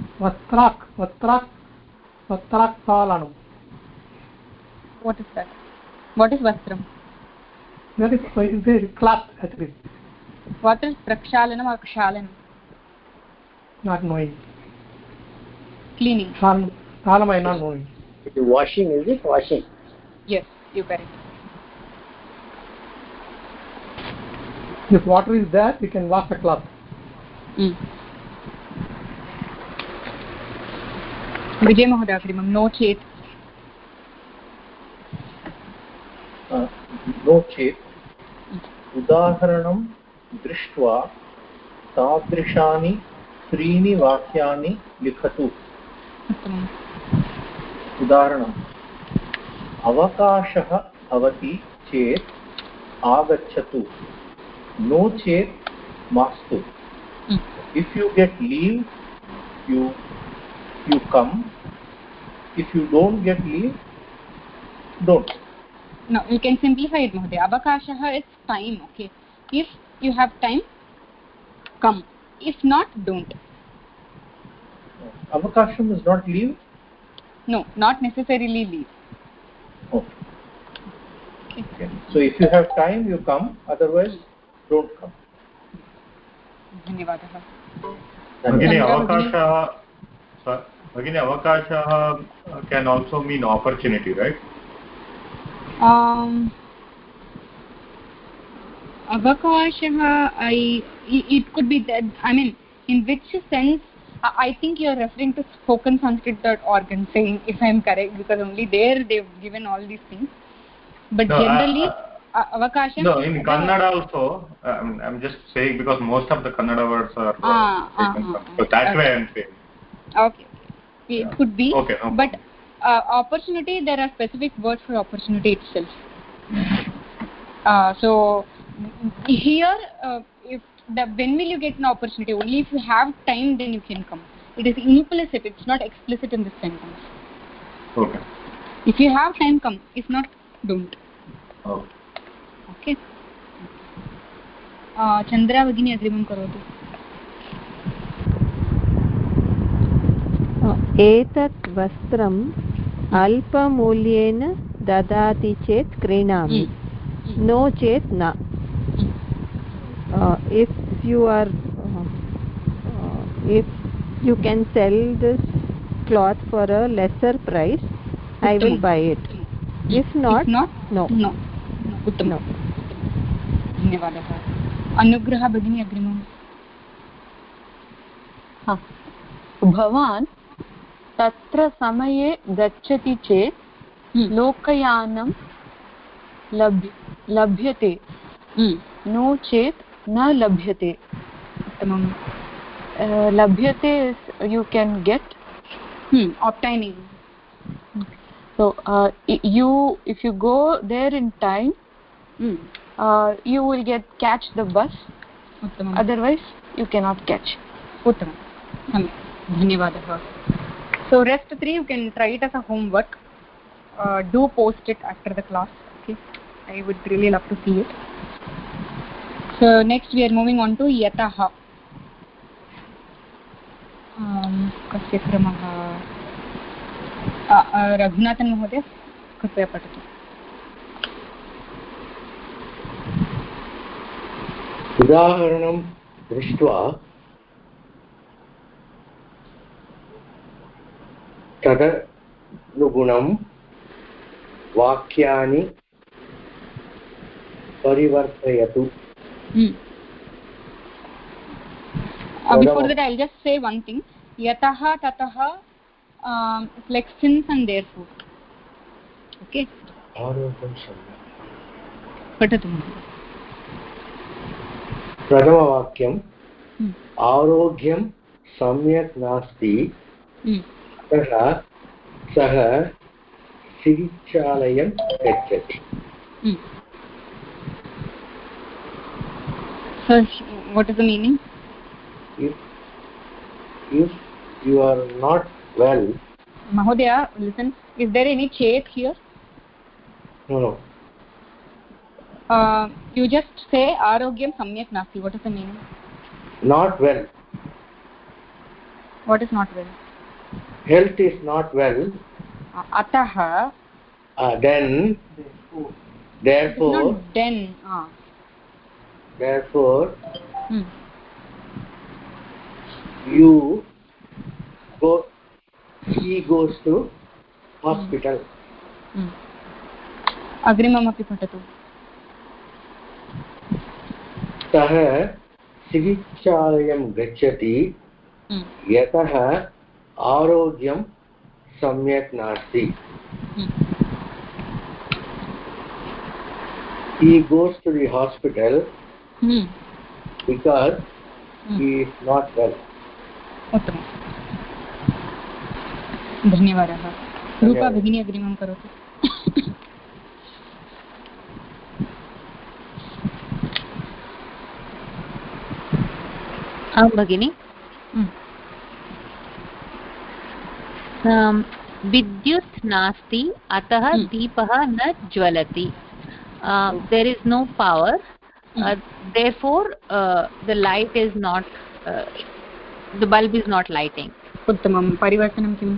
Vastralanam. What is that? What is vastram? That is cloth actually. What is prakshalanam or kshalanam? Not knowing. Cleaning. Salam I not knowing. Washing, is it? Washing. Yes, you correct. If water is there, you can wash the cloth. Vijay Mahoday अग्रिमं no chet. नो चेत् उदाहरणं दृष्ट्वा तादृशानि त्रीणि वाक्यानि लिखतु। उदाहरणम् अवकाशः भवति चेत् आगच्छतु, नो चेत् मास्तु। If you get leave, you come. If you don't get leave, don't. No, you can simplify it, Mahoday. Avakashah is time, okay? If you have time, come. If not, don't. Avakasham is not leave? No, not necessarily leave. Okay. So if you have time, you come. Otherwise, don't come. धन्यवादः. Bhagini, avakashah can also mean opportunity, right? Avakashah, it could be that. I mean, in which sense? I think you are referring to spokensanskrit.org and saying, if I am correct, because only there they've given all these things. But no, generally, avakasham. No, in Kannada also. I'm just saying because most of the Kannada words are taken from. So that way I'm saying. Okay. It could be. Okay. No but opportunity, there are specific words for opportunity itself. So here, when will you get an opportunity? Only if you have time, then you can come. It is implicit. It's not explicit in this sentence. Okay. If you have time, come. If not, don't. Okay. Chandra Bhagini agreement करोतु. एतत् वस्त्रम् अल्पमूल्येन ददाति चेत् क्रीणामि no चेत् न. If you can sell this cloth for a lesser price, I will buy it. If not, no. उत्तमं. धन्यवादः. अनुग्रह भगिनी अग्रिमम्. भवान् तत्र समये गच्छति चेत् लोकयानं लभ्यते नो चेत् न लभ्यते. उत्तमं. लभ्यते is you can get. Obtaining. So if you go there in time, you will catch the bus. Uttamam. Otherwise you cannot catch. Uttamam. Dhanyavadah. So rest 3 you can try it as a homework. Do post it after the class. Okay, I would really love to see it. So next we are moving on to yataha. कस्य क्रमः? रघुनाथन महोदय कृपया पठतु. उदाहरणं दृष्ट्वा तदनुगुणं वाक्यानि परिवर्तयतु. Before that I'll just say one thing. Yataha tataha, it's like since and therefore. Okay. पठतु. प्रथमवाक्यम् आरोग्यं सम्यक् नास्ति अतः सः चिकित्सालयं गच्छति. So what is the meaning? If you are not well. Mahodaya, listen. Is there any chet here? No. You just say arogyam samyak nasti. What is the meaning? Not well. What is not well? Health is not well. Ataha. Then. Therefore. Not then. Therefore. You go. He goes to hospital. अग्रिममपि पठतु. सः चिकित्सालयं गच्छति यतः आरोग्यं सम्यक् नास्ति. He goes to the hospital because he is not well. उत्तमं. धन्यवादः. रूपा भगिनी अग्रिमं करोतु. भगिनी विद्युत् नास्ति अतः दीपः न ज्वलति. There is no power, therefore the light is not the bulb is not lighting. उत्तमं. परिवर्तनं किम्?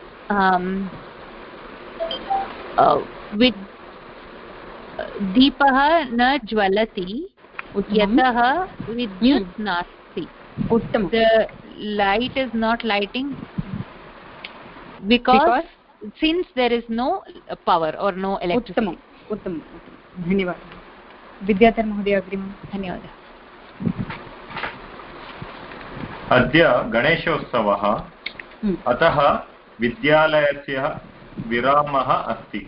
दीपः न ज्वलति यतः विद्युत् नास्ति. उत्तमं. The light is not lighting because since there is no power or no electricity. उत्तमं. धन्यवादः. विद्याधर महोदय अग्रिमं. धन्यवादः. अद्य गणेशोत्सवः, अतः विद्यालयस्य विरामः अस्ति.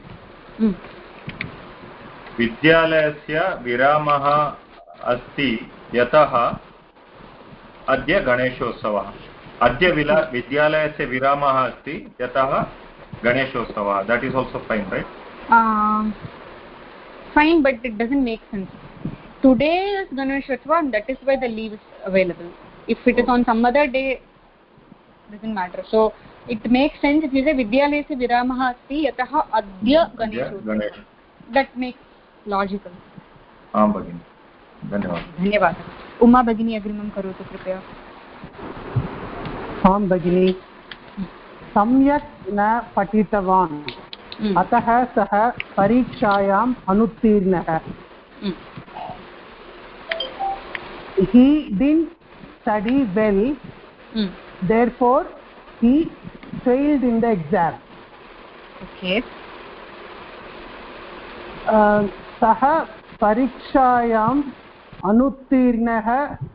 विद्यालयस्य विरामः अस्ति यतः अद्य गणेशोत्सवः. अद्य विद्यालयस्य विरामः अस्ति यतः गणेशोत्सवः. That is also fine, right? Fine, but it doesn't make sense. Today is Ganeshotsav and that is why the leave is available. If it is on some other day, doesn't matter. So it makes sense if you say Vidyalayasya viramah asti yatah adya Ganeshotsav. That makes logical. आं भगिनि. धन्यवादः. धन्यवादः. उमा भगिनी अग्रिमं करोतु कृपया. आं भगिनि. सम्यक् न पठितवान् अतः सः परीक्षायाम् अनुत्तीर्णः. He didn't study well, therefore he failed in the exam. Okay. सः परीक्षायाम् अनुत्तीर्णः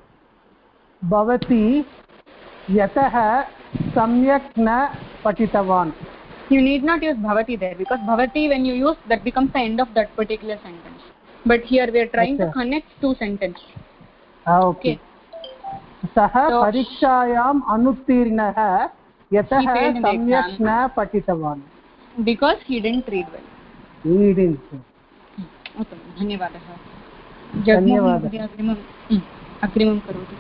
भवति यतः सम्यक् न पठितवान्. You need not use bhavati there because bhavati, when you use, that becomes the end of that particular sentence. But here we are trying to connect two sentences. Okay. सः परीक्षायाम् अनुत्तीर्णः यतः सम्यक् न पठितवान्. Because he didn't read well. He didn't. धन्यवादः. धन्यवादः. अग्रिमं करोतु.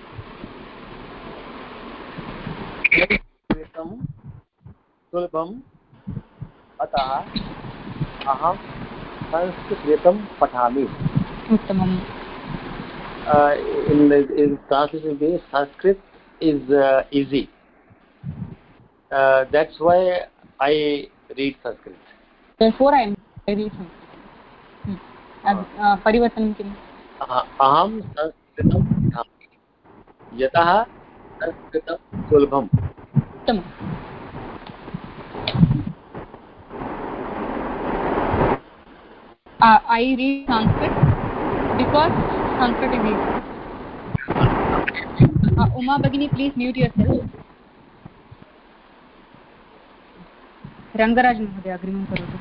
सुलभम् अतः अहं संस्कृतं पठामि. उत्तमम्. In translation means Sanskrit is easy. That's why I read Sanskrit. Therefore I read Sanskrit. परिवर्तनं किम्? अहं संस्कृतं पठामि यतः संस्कृतं सुलभम्. उत्तमम्. I read Sanskrit because Sanskrit is easy. Uma Bhagini, please mute yourself. Rangaraj Mahoday, अग्रिमं करोतु.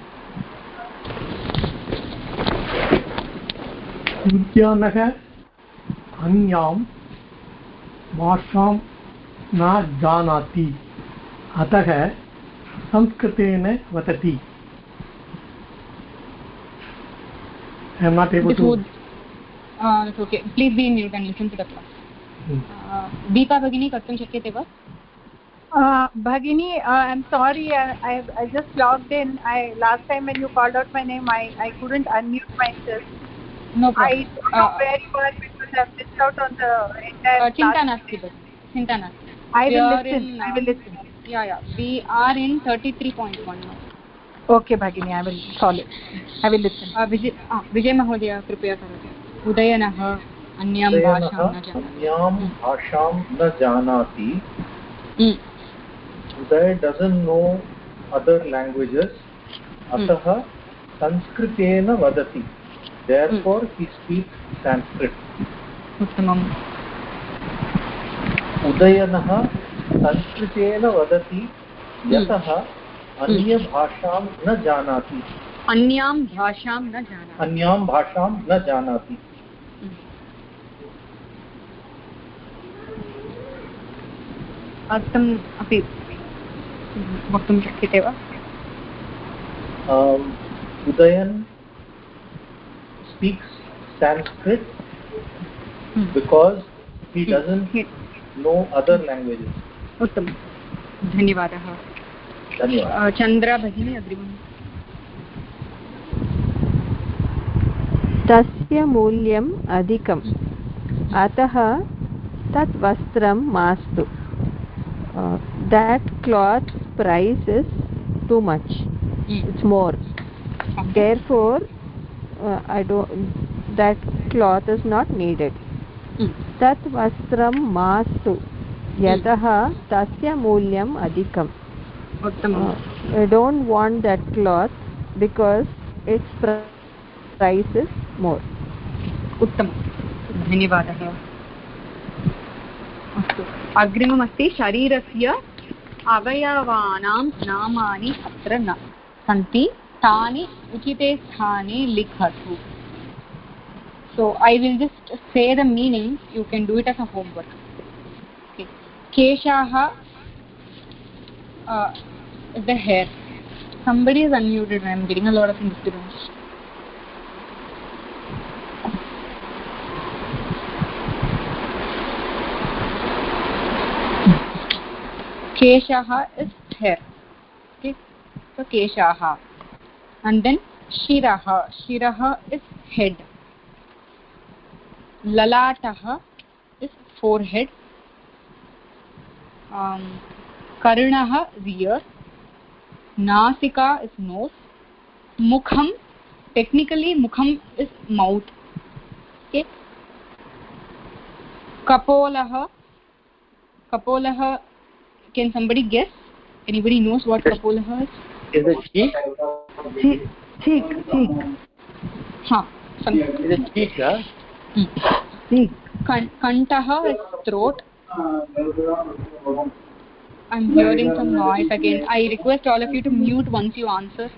उद्यानः अन्यां भाषां न जानाति अतः संस्कृतेन वदति. I am not able to. It's okay. Please be in mute and listen to the class. Deepa Bhagini, कर्तुं शक्यते वा? Bhagini, I'm sorry, I just logged in. Last time when you called out my name, I couldn't unmute myself. No problem. I don't know where you are because I've missed out on the entire Chinta nasti, Chinta nasti. I will listen. Yeah. We are in 33.1 now. Okay, Bhagini, I will follow. I will listen. Vijay Mahodaya, कृपया करोतु. उदयनः अन्यां भाषां न जानाति. Uday doesn't know other languages. अतः संस्कृतेन वदति. Therefore he speaks Sanskrit. उत्तमम्. उदयनः संस्कृतेन वदति यतः अन्यभाषां न जानाति. अन्यां भाषां न जानाति. अन्यां भाषां न जानाति. अर्थम् अपि वक्तुं शक्यते वा? Udayan speaks Sanskrit because he doesn't know other languages. उत्तमं. धन्यवादः. धन्यवादः। चन्द्रा भगिनी अग्रिमम्। तस्य मूल्यम् अधिकम् अतः तत् वस्त्रं मास्तु. That cloth price is too much. It's more. Therefore that cloth is not needed. tat vastram mastu yatah tasya moolyam adhikam. I don't want that cloth because its price is more. उत्तमं, धन्यवादः। अस्तु, अग्रिममस्ति शरीरस्य अवयवानां नामानि अत्र न सन्ति, तानि उचिते स्थाने लिखतु. So I will just say the meaning, you can do it as a homework. Okay. Keshaha is the hair. Somebody is unmuted, I am getting a lot of disturbance. Keshaha is hair. Okay. So Keshaha. And then Shiraha. Shiraha is head. Lalataha is forehead. Karnaha is ear. Nasika is nose. Mukham, technically Mukham is mouth. Okay. Kapolaha. Kapolaha, can somebody guess? Anybody knows what Kapolaha is? Is it cheek? Cheek. Ha. Is it cheek, huh? Cheek. Kantaha is throat. I'm hearing some noise again. I request all of you to mute once you answer.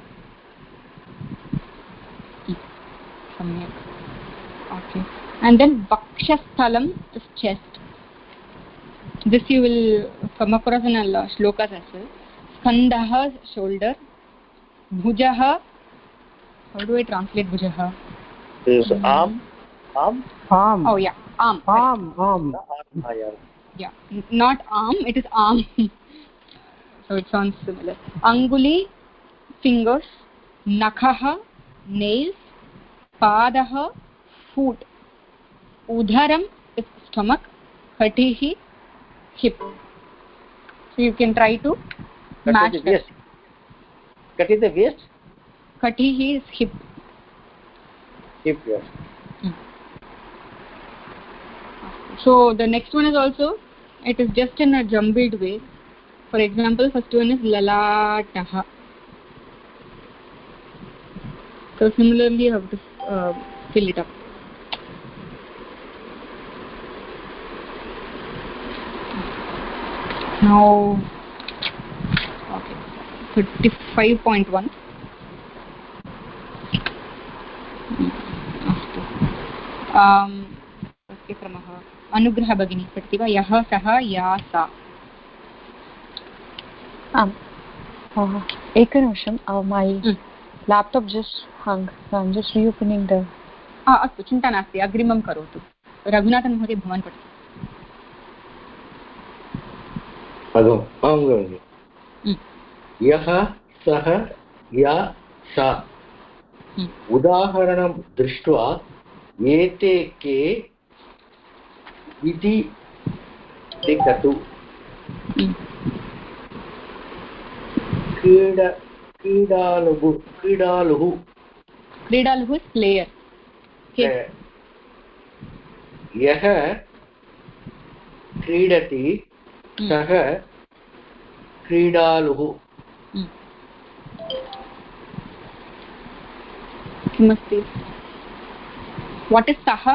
Okay. And then Vakshasthalam is chest. This you will come across in a shlokas as well. Skandha is shoulder. Bhujaha, how do I translate Bhujaha? Is arm. Oh yeah, arm. Arm. Yeah, not arm, it is arm. So it sounds similar. Anguli, fingers. Nakhaha, nails. Padaha, foot. Udharam is stomach. Katihi, hip. So you can try to match that. Cut is the waist? Katihi is hip. Hip, yes. So the next one is also, it is just in a jumbled way. For example, first one is lalataha. So similarly you have to fill it up. Now, okay, 35.1. अस्तु, क्रमः अनुग्रह भगिनी पठति वा? यः सः या सा. आम्, एकनिमिषं, my laptop just hung, so I'm just reopening the. अस्तु, चिन्ता नास्ति, अग्रिमं करोतु. रघुनाथन् महोदय, भवान् पठतु. यः सः या सा. उदाहरणं दृष्ट्वा एते के इति लिखतु. क्रीडालुः is player. यः क्रीडति सः क्रीडालुः. किमस्ति? What is saha?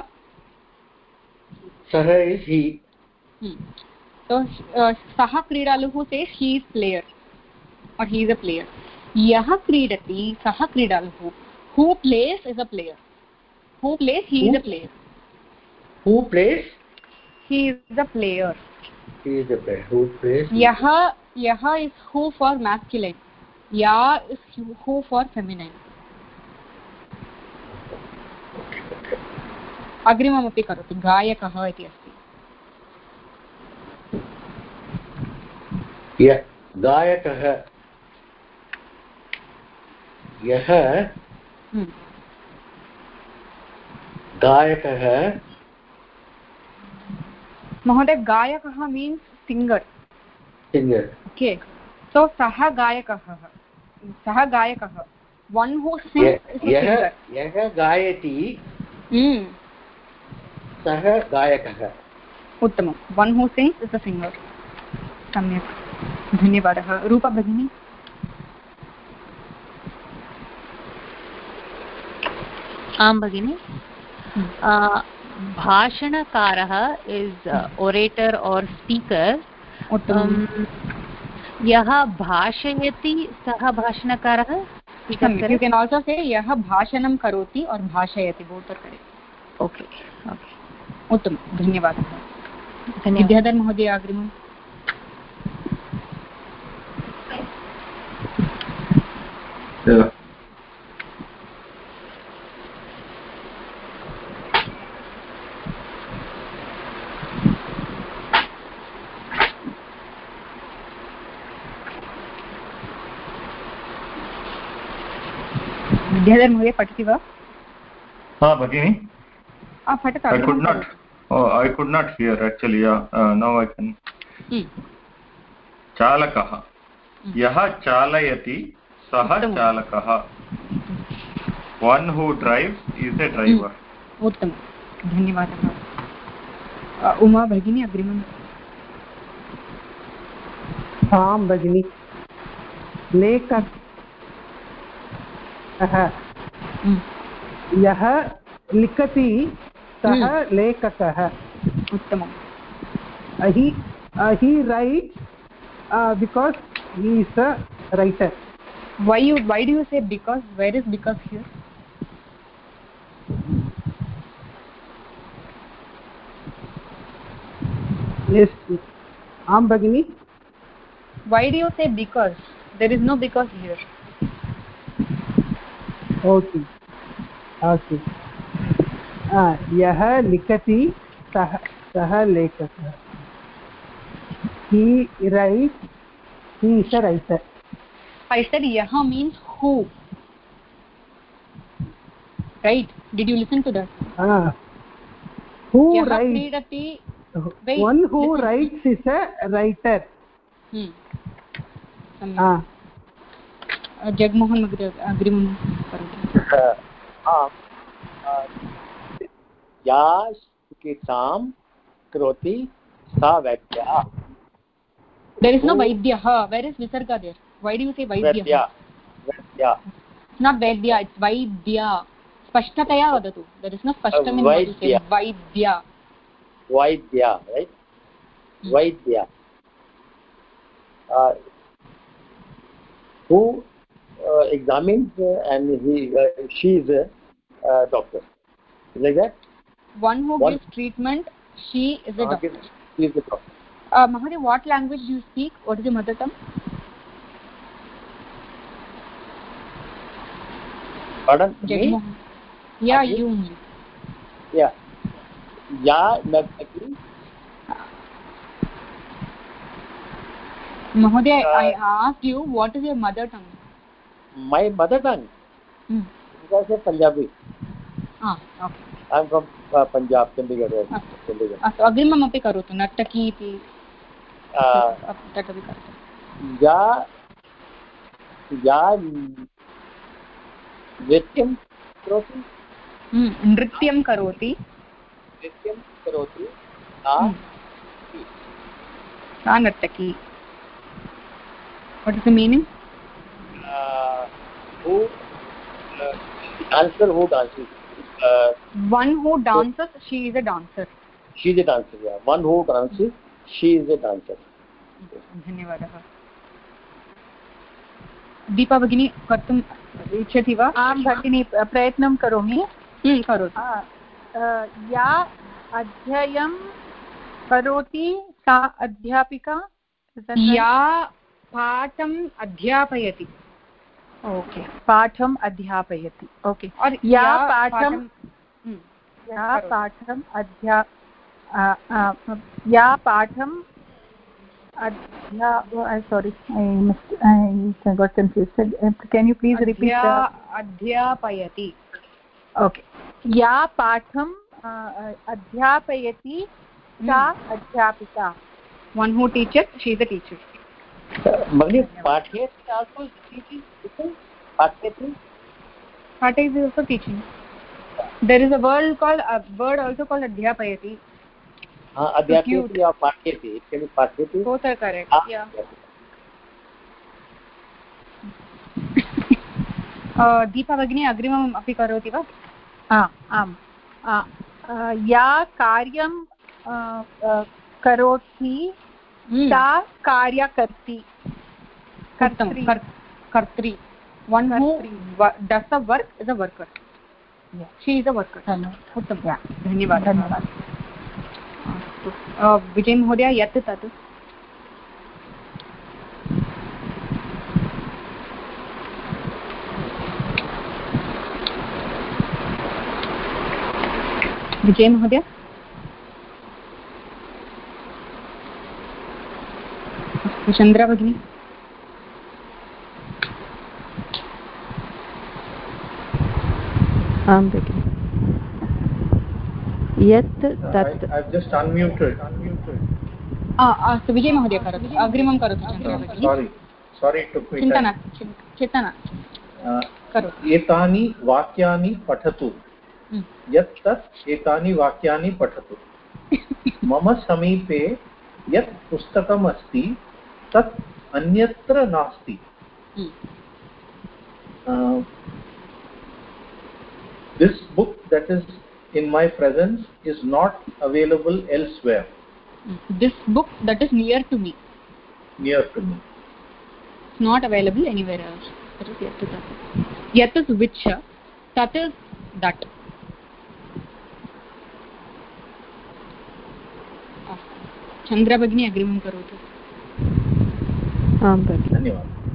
Saha is he. So saha kridaluhu says he is player or he is a player. Yaha kridati saha kridaluhu. Who plays is a player. Who plays? He is a player. Who plays? He is the player. He is a player. Who plays? Yaha is who for masculine. Ya is who for feminine. अग्रिममपि करोतु. गायकः इति अस्ति. गायकः यः गायकः महोदय गायकः means singer okay so सः गायकः one who sings is a singer यः गायति सः गायकः उत्तमं one who sings is a singer सम्यक् धन्यवादः रूपा भगिनी आं भगिनि भाषणकारः इस् ओरेटर् और स्पीकर् यः भाषयति सः भाषणकारः you can also say यः भाषणं करोति और भाषयति both are correct okay उत्तमं धन्यवादः विद्याधर महोदय अग्रिमम् विद्याधर महोदय पठति वा भगिनि I could not hear actually now I can चालकः यः चालयति सः चालकः one who drives is a driver उत्तमं धन्यवादः उमा भगिनी अग्रिमम् आं भगिनि लेखकः यः लिखति सः लेखकः उत्तमं he writes because he is a writer why do you say because where is because here yes am bagini why do you say because there is no because here okay यः लिखति सः लेखकः he writes he is a writer I said yaha means who right did you listen to that who yaha writes kridati one who writes is a writer Jagmohan अग्रिमं करोतु या चिकित्सां करोति सा वैद्या there is no vaidyah where is visarga there why do you say vaidyah it's not vaidya it's vaidya spashtataya vadatu there is no spashtam in what you say vaidya right vaidya who examines and she is a doctor like that one who gives treatment she is a doctor she is a doctor Mahoday what language do you speak what is your mother tongue pardon me yeah you yeah ya nagati Mahoday I asked you what is your mother tongue my mother tongue because I Punjabi okay I am from Punjab Chandigarh अस्तु अग्रिममपि करोतु नर्तकी इति तदपि करोतु या नृत्यं करोति सा नर्तकी what is the meaning who dancer who dances one who dances she is a dancer yeah one who dances she is a dancer धन्यवादः दीपा भगिनी कर्तुम् इच्छति वा आं भगिनी प्रयत्नं करोमि करोतु या अध्ययनं करोति सा अध्यापिका या पाठम् अध्यापयति ओके पाठम् अध्यापयति ओके और या पाठं sorry, I got confused. Can you please repeat? अध्यापयति. Okay. या पाठं अध्यापयति सा अध्यापिका. One who teaches, she is a teacher. Bhagini, paठयति also teaching. Paठyati. Paఠyati is also teaching. There is a word also called adhyapayati. Adhyapayati or paठयति. It can be paठयति. Both are correct. Yeah. Deepa भगिनी अग्रिमम् अपि करोति वा? आम्. या कार्यं करोति सा कार्यकर्त्री. कर्त्री. One who does the work is a worker. Yeah. She is a worker. उत्तमं. धन्यवादः. विजय महोदय यत् तत्. विजय महोदय. चन्द्रा भगिनी. आं भगिनि. यत् तत्. I've just unmuted. अस्तु विजय महोदय करोतु. अग्रिमं करोतु चन्द्रा भगिनी. Sorry it took me चिन्ता time. करोतु. एतानि वाक्यानि पठतु. यत् तत् एतानि वाक्यानि पठतु. मम समीपे यत् पुस्तकम् अस्ति तत् अन्यत्र नास्ति. This book that is in my presence is not available elsewhere. This book that is near to me. It's not available anywhere else. That is yat tat. Yat is which, tat is that. Chandra Bhagini agreement karotu. आं भगिनि.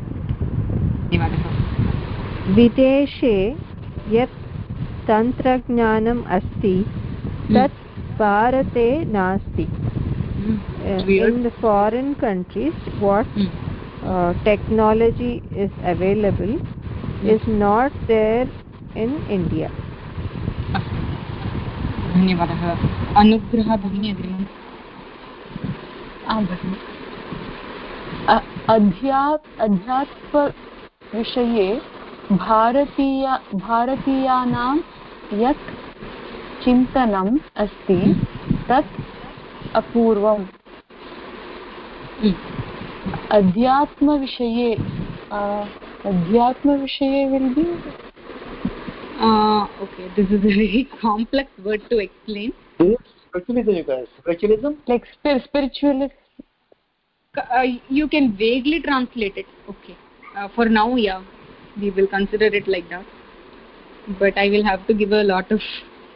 धन्यवादः. विदेशे यत् तन्त्रज्ञानम् अस्ति तत् भारते नास्ति. In the foreign countries what technology is available is not there in India. धन्यवादः. अनुग्रह भगिनी अग्रिमम्. आं भगिनि. अध्यात्मविषये भारतीयानां यत् चिन्तनम् अस्ति तत् अपूर्वम्. अध्यात्मविषये will be okay, this is a very complex word to explain. Spiritualism, you guys. Spiritualism? Like spiritualist. You can vaguely translate it. Okay. For now, yeah, we will consider it like that. But I will have to give a lot of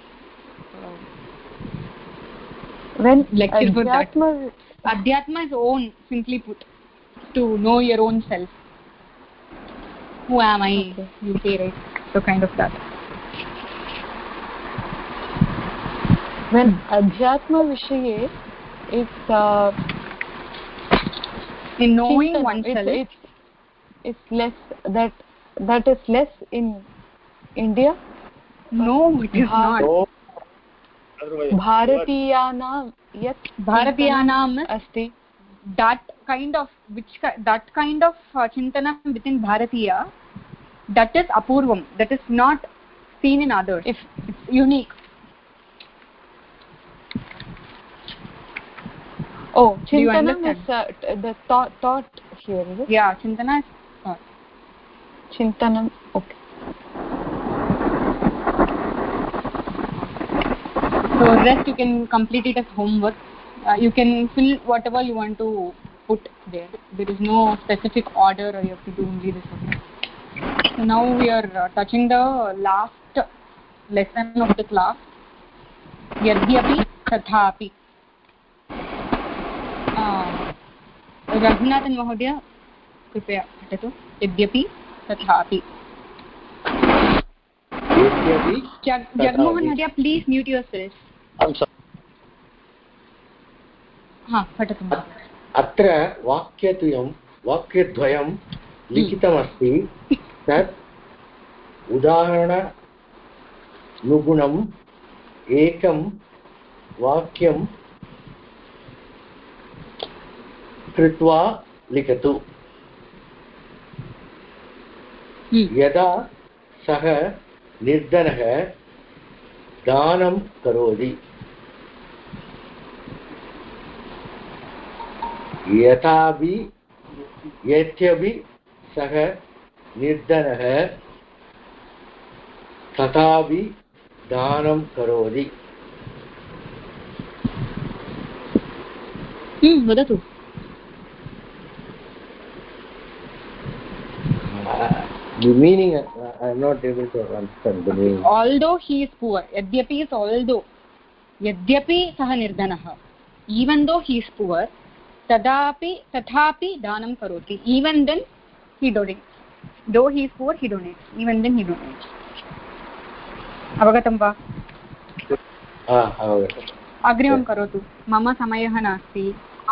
lecture for that. Adhyatma is own, simply put, to know your own self. Who am I? Okay. You say, right? So kind of that. When Adhyatma Vishaye, it's in knowing oneself. It's less that is less in India. No, it is not. Bharatiyanam yat Bharatiyanam asti. That kind of chintanam within Bharatiya, that is apurvam. That is not seen in others. If it's unique. Oh, Chintanam is the thought here, is it? Yeah, Chintana is thought. Chintanam, okay. So rest you can complete it as homework. You can fill whatever you want to put there. There is no specific order or you have to do only this. So now we are touching the last lesson of the class. Yadyapi tathapi. Raghunathan Mahodaya, कृपया पठतु. यद्यपि तथापि. Jagmohan Mahodaya, please mute yourself. I'm sorry. हाँ, पठतु. अत्र वाक्यद्वयं लिखितमस्ति तत् उदाहरणानुगुणम् एकं वाक्यं कृत्वा लिखतु। यदा सः निर्धनः दानं करोति, यद्यपि सः निर्धनः तथापि दानं करोति। वदतु। The meaning I am not able to understand the meaning. Although he is poor, yadyapi is although, yadyapi sah nirdhanah, even though he is poor, tathapi danam karoti, even then he donates. Though he is poor, he donates, even then he donates. avagatam va? avagatam. agrimam karotu. mama samayah nasti.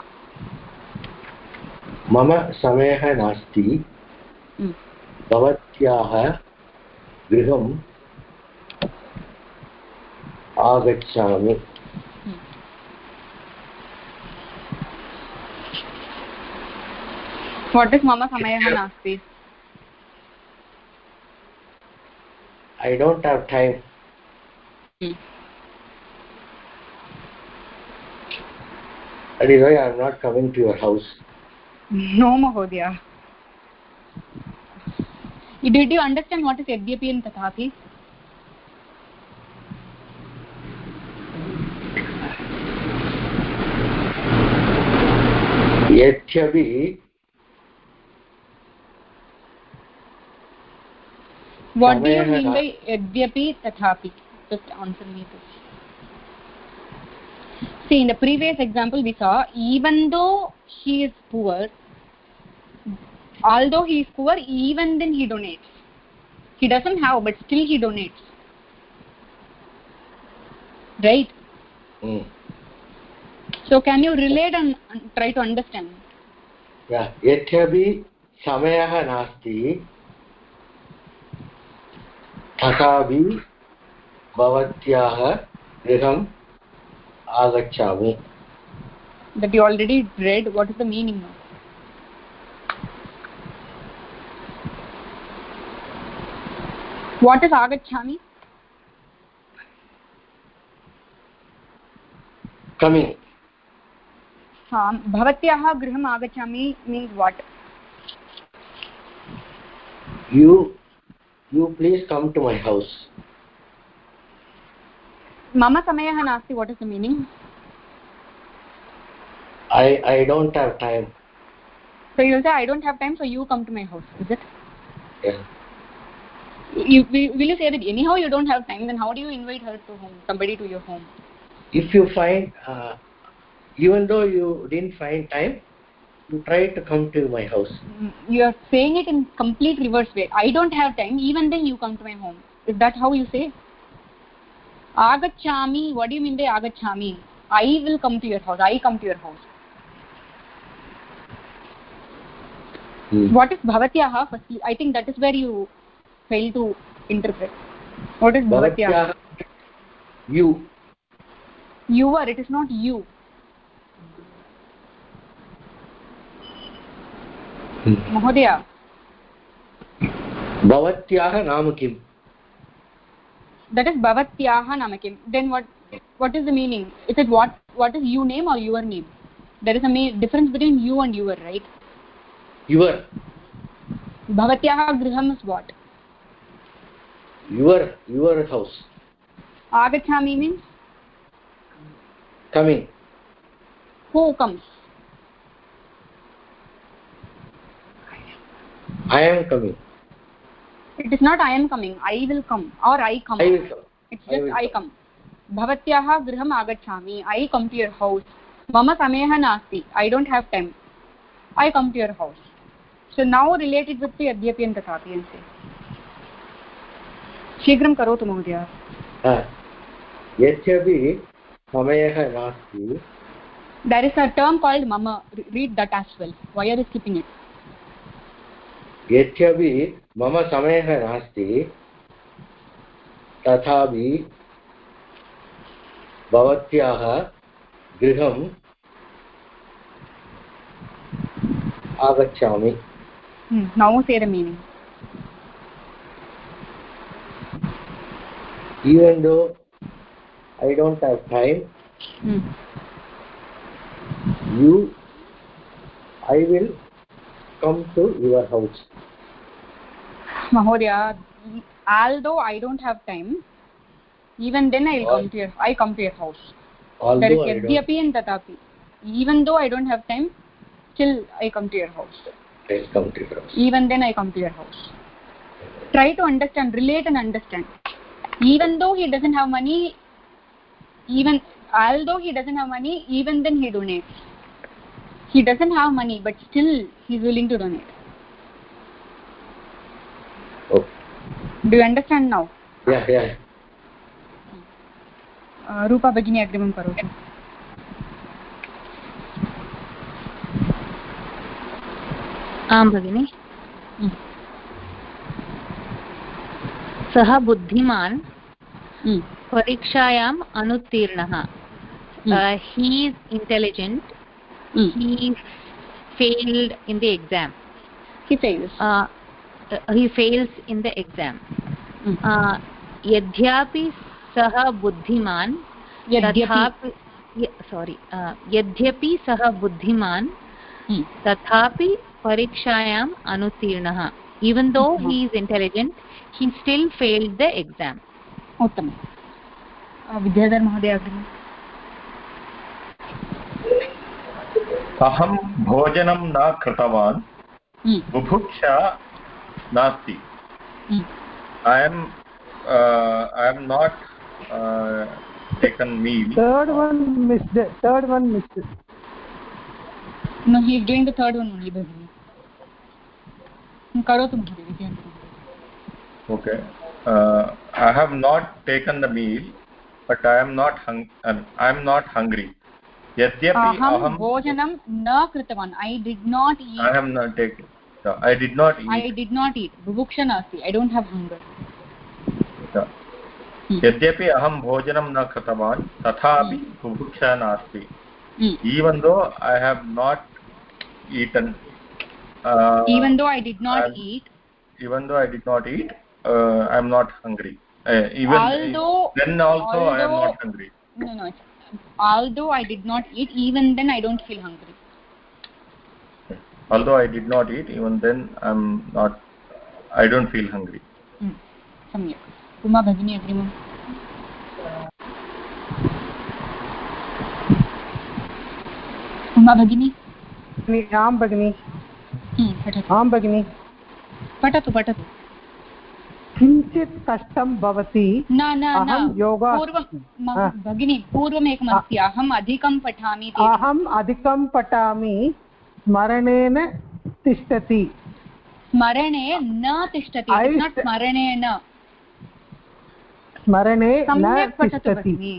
mama samayah nasti. भवत्याः गृहम् आगच्छामि। What is mama samayah nasti? I don't have time. That is why I am not coming to your house. No, Mahodaya. Did you understand what is yadyapi and tathapi? Yadyapi. What do you mean by yadyapi tathapi? Just answer me this. See, in the previous example we saw, even though he is poor, although he is poor, even then he donates. He doesn't have, but still he donates. Right? So can you relate and try to understand? Yeah. Yadyapi samayah nasti tathapi bhavatyah griham agacchami. That you already read. What is the meaning now? What is agacchami? Coming. Bhavatyah griham agacchami means what? You please come to my house. Mama samayah nasti, what is the meaning? I don't have time. So you will say, I don't have time, so you come to my house, is it? Yeah. Will you say that anyhow you don't have time, then how do you invite her to home, somebody to your home? If you find, even though you didn't find time, you try to come to my house. You are saying it in complete reverse way. I don't have time, even then you come to my home. Is that how you say? Agacchami, what do you mean by agacchami? I will come to your house. I come to your house. What is bhavatyah? Firstly, I think that is where you fail to interpret. What is bhavatyah? You. You are. It is not you. Mahodaya. Bhavatyah naam kim? That is bhavatyah naam kim. Then what is the meaning? Is it what is you name or your name? There is a difference between you and your, right? Your. Bhavatyah griham is what? Your house. Agacchami means? Coming. Who comes? I am coming. It is not I am coming. I will come or I come. I will come. It's just I come. Bhavatyah griham agacchami. I come to your house. Mama samayah nasti. I don't have time. I come to your house. So now relate it with the yadyapi and tathapi and say. Shigram karotu Mahodaya. Yadyapi samayah nasti There is a term called mama. Read that as well. Why are you skipping it? यद्यपि मम समयः नास्ति तथापि भवत्याः गृहम् आगच्छामि. Now say the meaning. Even though I don't have time, I will come to your house. Mahodaya, although I don't have time, even then I come to your house. There is yadyapi and tatapi. Even though I don't have time, still I come to your house. I come to your house. Even then I come to your house. Try to understand, relate and understand. Even though he doesn't have money, although he doesn't have money, even then he donates. He doesn't have money, but still he is willing to donate. Oh. Do you understand now? Yeah. Rupa Bhagini agreement karotu. आं भगिनि. सः बुद्धिमान् परीक्षायाम् अनुत्तीर्णः. He is intelligent. He failed in the exam. He fails in the exam. यद्यपि सः बुद्धिमान् यद्यपि सः बुद्धिमान् तथापि परीक्षायाम् अनुत्तीर्णः. Even though he is intelligent, he still failed the exam. उत्तमम्. विद्याधर महोदय अहं भोजनं न कृतवान् बुभुक्षा नास्ति. I am not taken meal. Third one missed. No, he is doing the third one only, Bhagini. Karotu Mahodaya. Okay. I have not taken the meal, but I am not hungry. Yadyapi aham bhojanam na kritavan. I did not eat. I have not taken. No, I did not eat. I did not eat. Bubuksha nasti. I don't have hunger. यद्यपि अहं भोजनं न कृतवान् तथापि बुभुक्षा नास्ति. Even though I have not eaten, even though I did not eat, I am not hungry. Then also I am not hungry. No. Although I did not eat, even then I don't feel hungry. Although I did not eat, even then I don't feel hungry. Samyak. Uma Bhagini agreement. Uma Bhagini. आं भगिनि. आं भगिनि. पठतु. किञ्चित् कष्टं भवति. न भगिनि पूर्वमेकमस्ति. अहम् अधिकं पठामि. अहम् अधिकं पठामि. स्मरणेन तिष्ठति. स्मरणे न तिष्ठति. स्मरणेन. स्मरणे न तिष्ठति.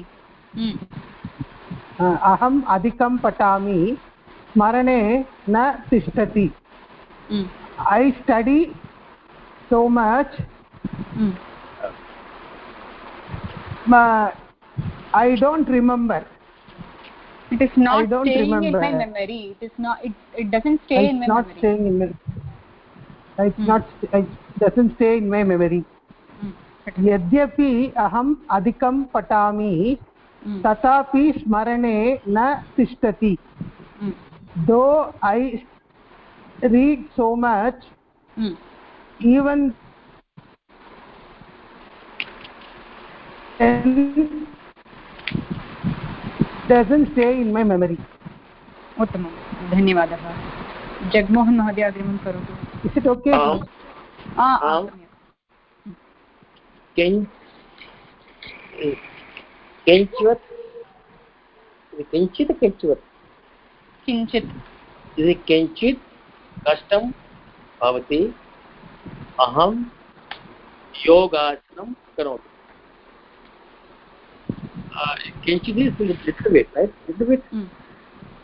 अहम् अधिकं पठामि. स्मरणे न तिष्ठति. I study so much. I don't remember. It is not staying in my memory. It doesn't stay in my memory. It doesn't stay in my memory. यद्यपि अहम् अधिकं पठामि तथापि स्मरणे न तिष्ठति. Though I read so much, even doesn't stay in my memory. उत्तमं. धन्यवादः. जगमोहन महोदय अग्रिमं करोतु. Is it okay? किञ्चित् कष्टं भवति. अहं योगासनं करोमि. किञ्चित् is little bit, right? Little bit.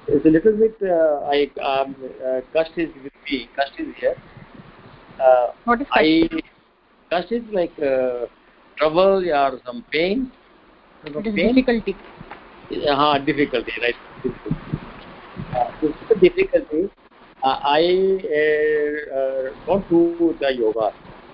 It's a little bit. Kast is with me. Kast is here. What is kast? Kast is like trouble or some pain. It is difficulty. Difficulty, right? This is the difficulty. I don't do the yoga.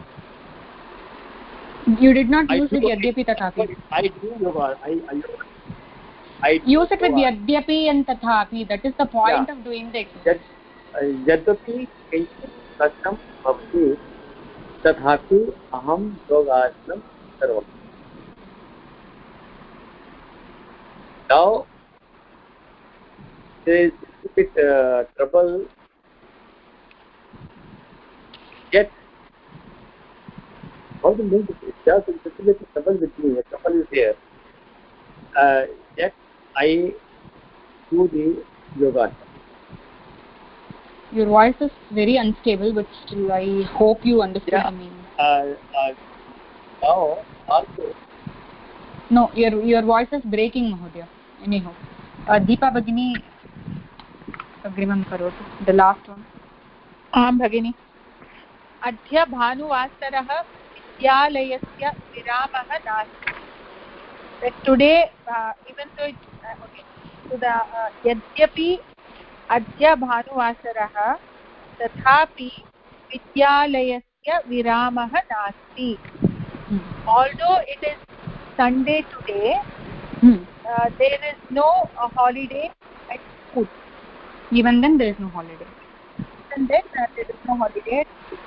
You did not use with yadyapi tathapi. I do yoga. I use it with yadyapi and tathapi. That is the point of doing the exercise. Yadyapi kinchit kastam bhavati tathapi aham yogasanam karvami. Now there is a bit trouble, yet how to make it? Just a little bit trouble with me. A trouble is here. Yet I do the yoga. Your voice is very unstable, but still I hope you understand the meaning. Now also. No, your voice is breaking, Mahodaya. Anyhow, Deepa Bhagini, agrimam karotu. The last one. आं भगिनि अद्य भानुवासरः विद्यालयस्य विरामः नास्ति. Today even though it's okay, so the यद्यपि अद्य भानुवासरः तथापि विद्यालयस्य विरामः नास्ति. Although it is Sunday today, there is no holiday at school. Even then there is no holiday. And then there is no holiday.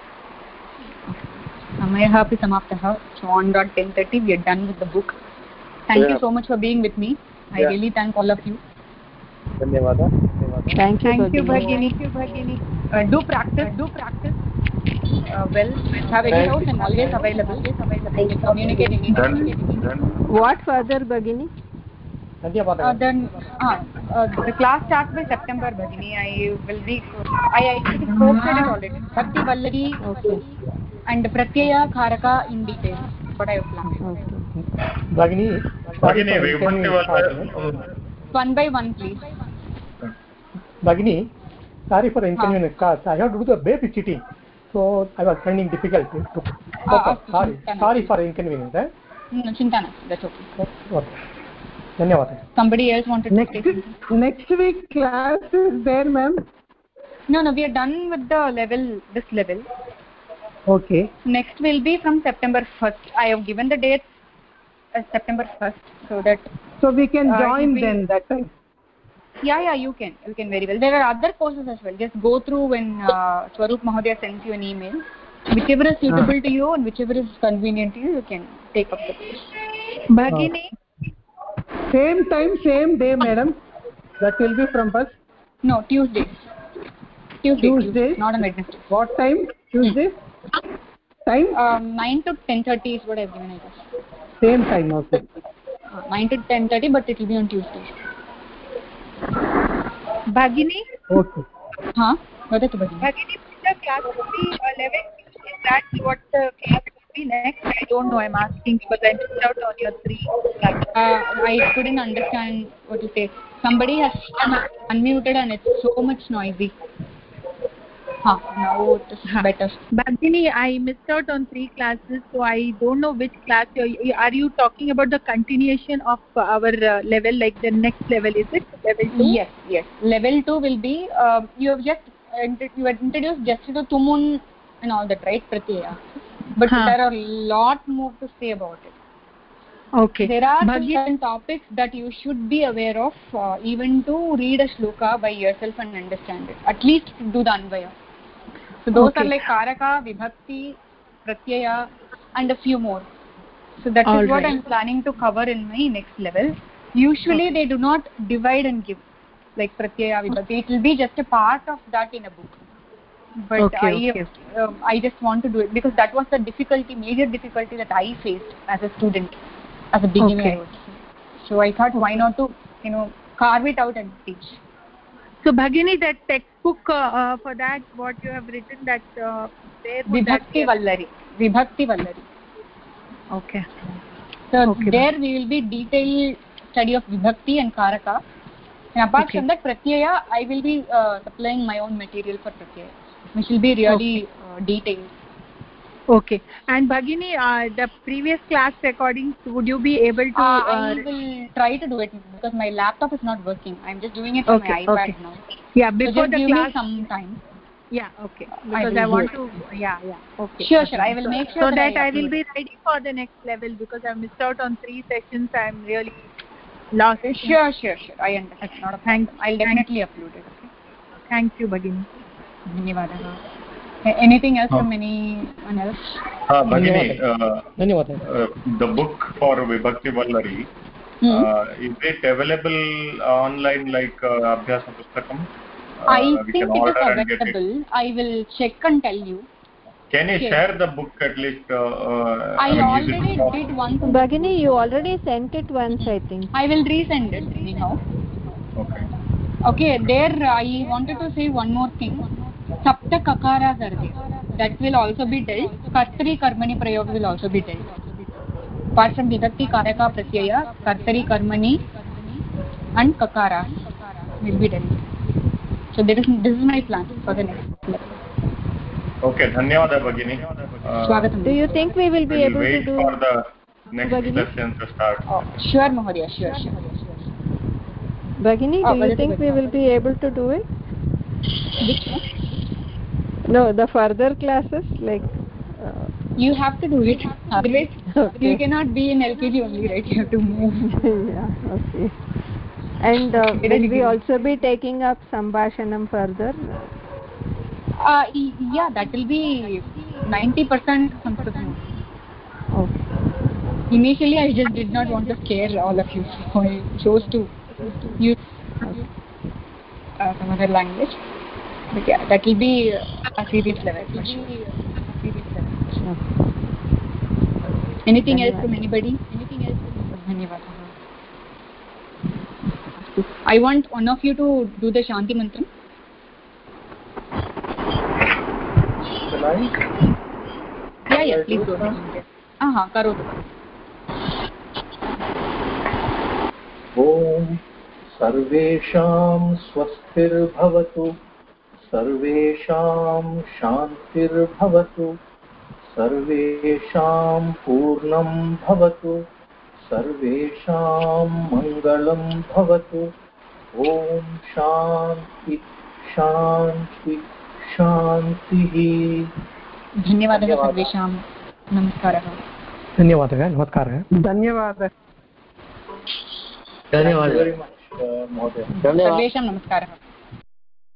Samayah api samaptah. So on dot 10:30 we are done with the book. Thank you so much for being with me. I really thank all of you. Dhanyawada. Thank you, Bhagini. Do practice. Well, have any doubts, I'm always available. You can communicate anytime. What further, Bhagini? Then the class starts by September, Bhagini. I actually posted it already. Bhakti Vallari and Pratyaya Kharaka in detail. What I have planned. Bhagini, one by one, please. Bhagini, sorry for inconvenience. I have to do the babysitting, so I was finding difficult to focus. Sorry for inconvenience. No, Chintana, that's okay. Okay. Dhanyawad. Somebody else wanted to say something. Next week class is there, ma'am? No, we are done with the this level. Okay. Next will be from September 1st. I have given the date as September 1st, so we can join then that time. Yeah, you can very well. There are other courses as well. Just go through when Swaroop Mahodaya sends you an email. Whichever is suitable to you and whichever is convenient to you, you can take up the course. Bhagini? Same time, same day, madam. That will be from first? No, Tuesday, not on Wednesday. What time? Tuesday? Time? 9 to 10:30 is what I have given, I guess. Same time, okay. 9 to 10:30, but it will be on Tuesday. Bhagini? Okay. What is Bhagini? Bhagini, the class will be 11. Is that what the class will be next? I don't know. I'm asking because I missed out on your 3 classes. I couldn't understand what you say. Somebody has unmuted and it's so much noisy. Now it is better. Bhagini, I missed out on 3 classes, so I don't know which class. Are you talking about the continuation of our level, like the next level? Is it level 2? Yes. Level 2 will be you have introduced just to Tumun and all that, right, Pratyaya? But there are a lot more to say about it. Okay. There are certain topics that you should be aware of, even to read a shloka by yourself and understand it. At least to do the Anvaya. So those are like Karaka, Vibhakti, Pratyaya and a few more. So that is what I am planning to cover in my next level. Usually they do not divide and give like Pratyaya, Vibhakti. It will be just a part of that in a book. But I just want to do it because that was the major difficulty that I faced as a student, as a beginner. I would say. So I thought why not to carve it out and teach. So Bhagini, that textbook for that, what you have written, that where would Vibhakti Vallari. Okay. So there we will be detailed study of Vibhakti and Karaka. And apart from that, pratyaya, I will be supplying my own material for pratyaya, which will be really detailed. Okay. And Bhagini, the previous class recordings, would you be able to? I will try to do it because my laptop is not working. I'm just doing it on my iPad now. Yeah, before so the give class. Me some time. Yeah, okay. Because I want to. Yeah. Okay. Sure. I will make sure so that I will be ready for the next level because I missed out on 3 sessions. I'm really lost. Sure. I understand. Not a problem. I'll definitely upload it. Okay. Thank you, Bhagini. Dhanyavadaha. Anything else from anyone else? Bhagini, the book for Vibhakti Vallari, is it available online like Abhyasa Pustakam? I think it is available. I will check and tell you. Can you share the book at least? I already did once. Bhagini, you already sent it once, I think. I will resend it anyhow. Okay, there I wanted to say one more thing. Sapta kakaras are there. That will also be dealt. Kartari karmani prayog will also be dealt. Apart from vibhakti karaka pratyaya, kartari karmani and kakara will be dealt. So this is my plan for the next level. Okay, dhanyawada Bhagini. Do you think we will be able to do for the next session to start? Sure, Mahodaya, sure. Bhagini, do you think we will be able to do it? Which one? No, the further classes, like you have to do it. Otherwise, you cannot be in LKG only, right? You have to move. Yeah, okay. And will we also be taking up Sambhashanam further? Yeah, that will be 90% Sanskritam. Okay. Initially, I just did not want to scare all of you, so I chose to use some other language. But yeah, that will be a serious level. Anything else from anybody? I want one of you to do the Shanti Mantra. Yeah, please go ahead. Karotu. Om Sarvesham Swastirbhavatu Sarvesham Shantirbhavatu Sarvesham Purnam Bhavatu Sarvesham Mangalam Bhavatu Om Shanti Shantihi. धन्यवादः सर्वेषां नमस्कारः. धन्यवादः सर्वेषां नमस्कारः.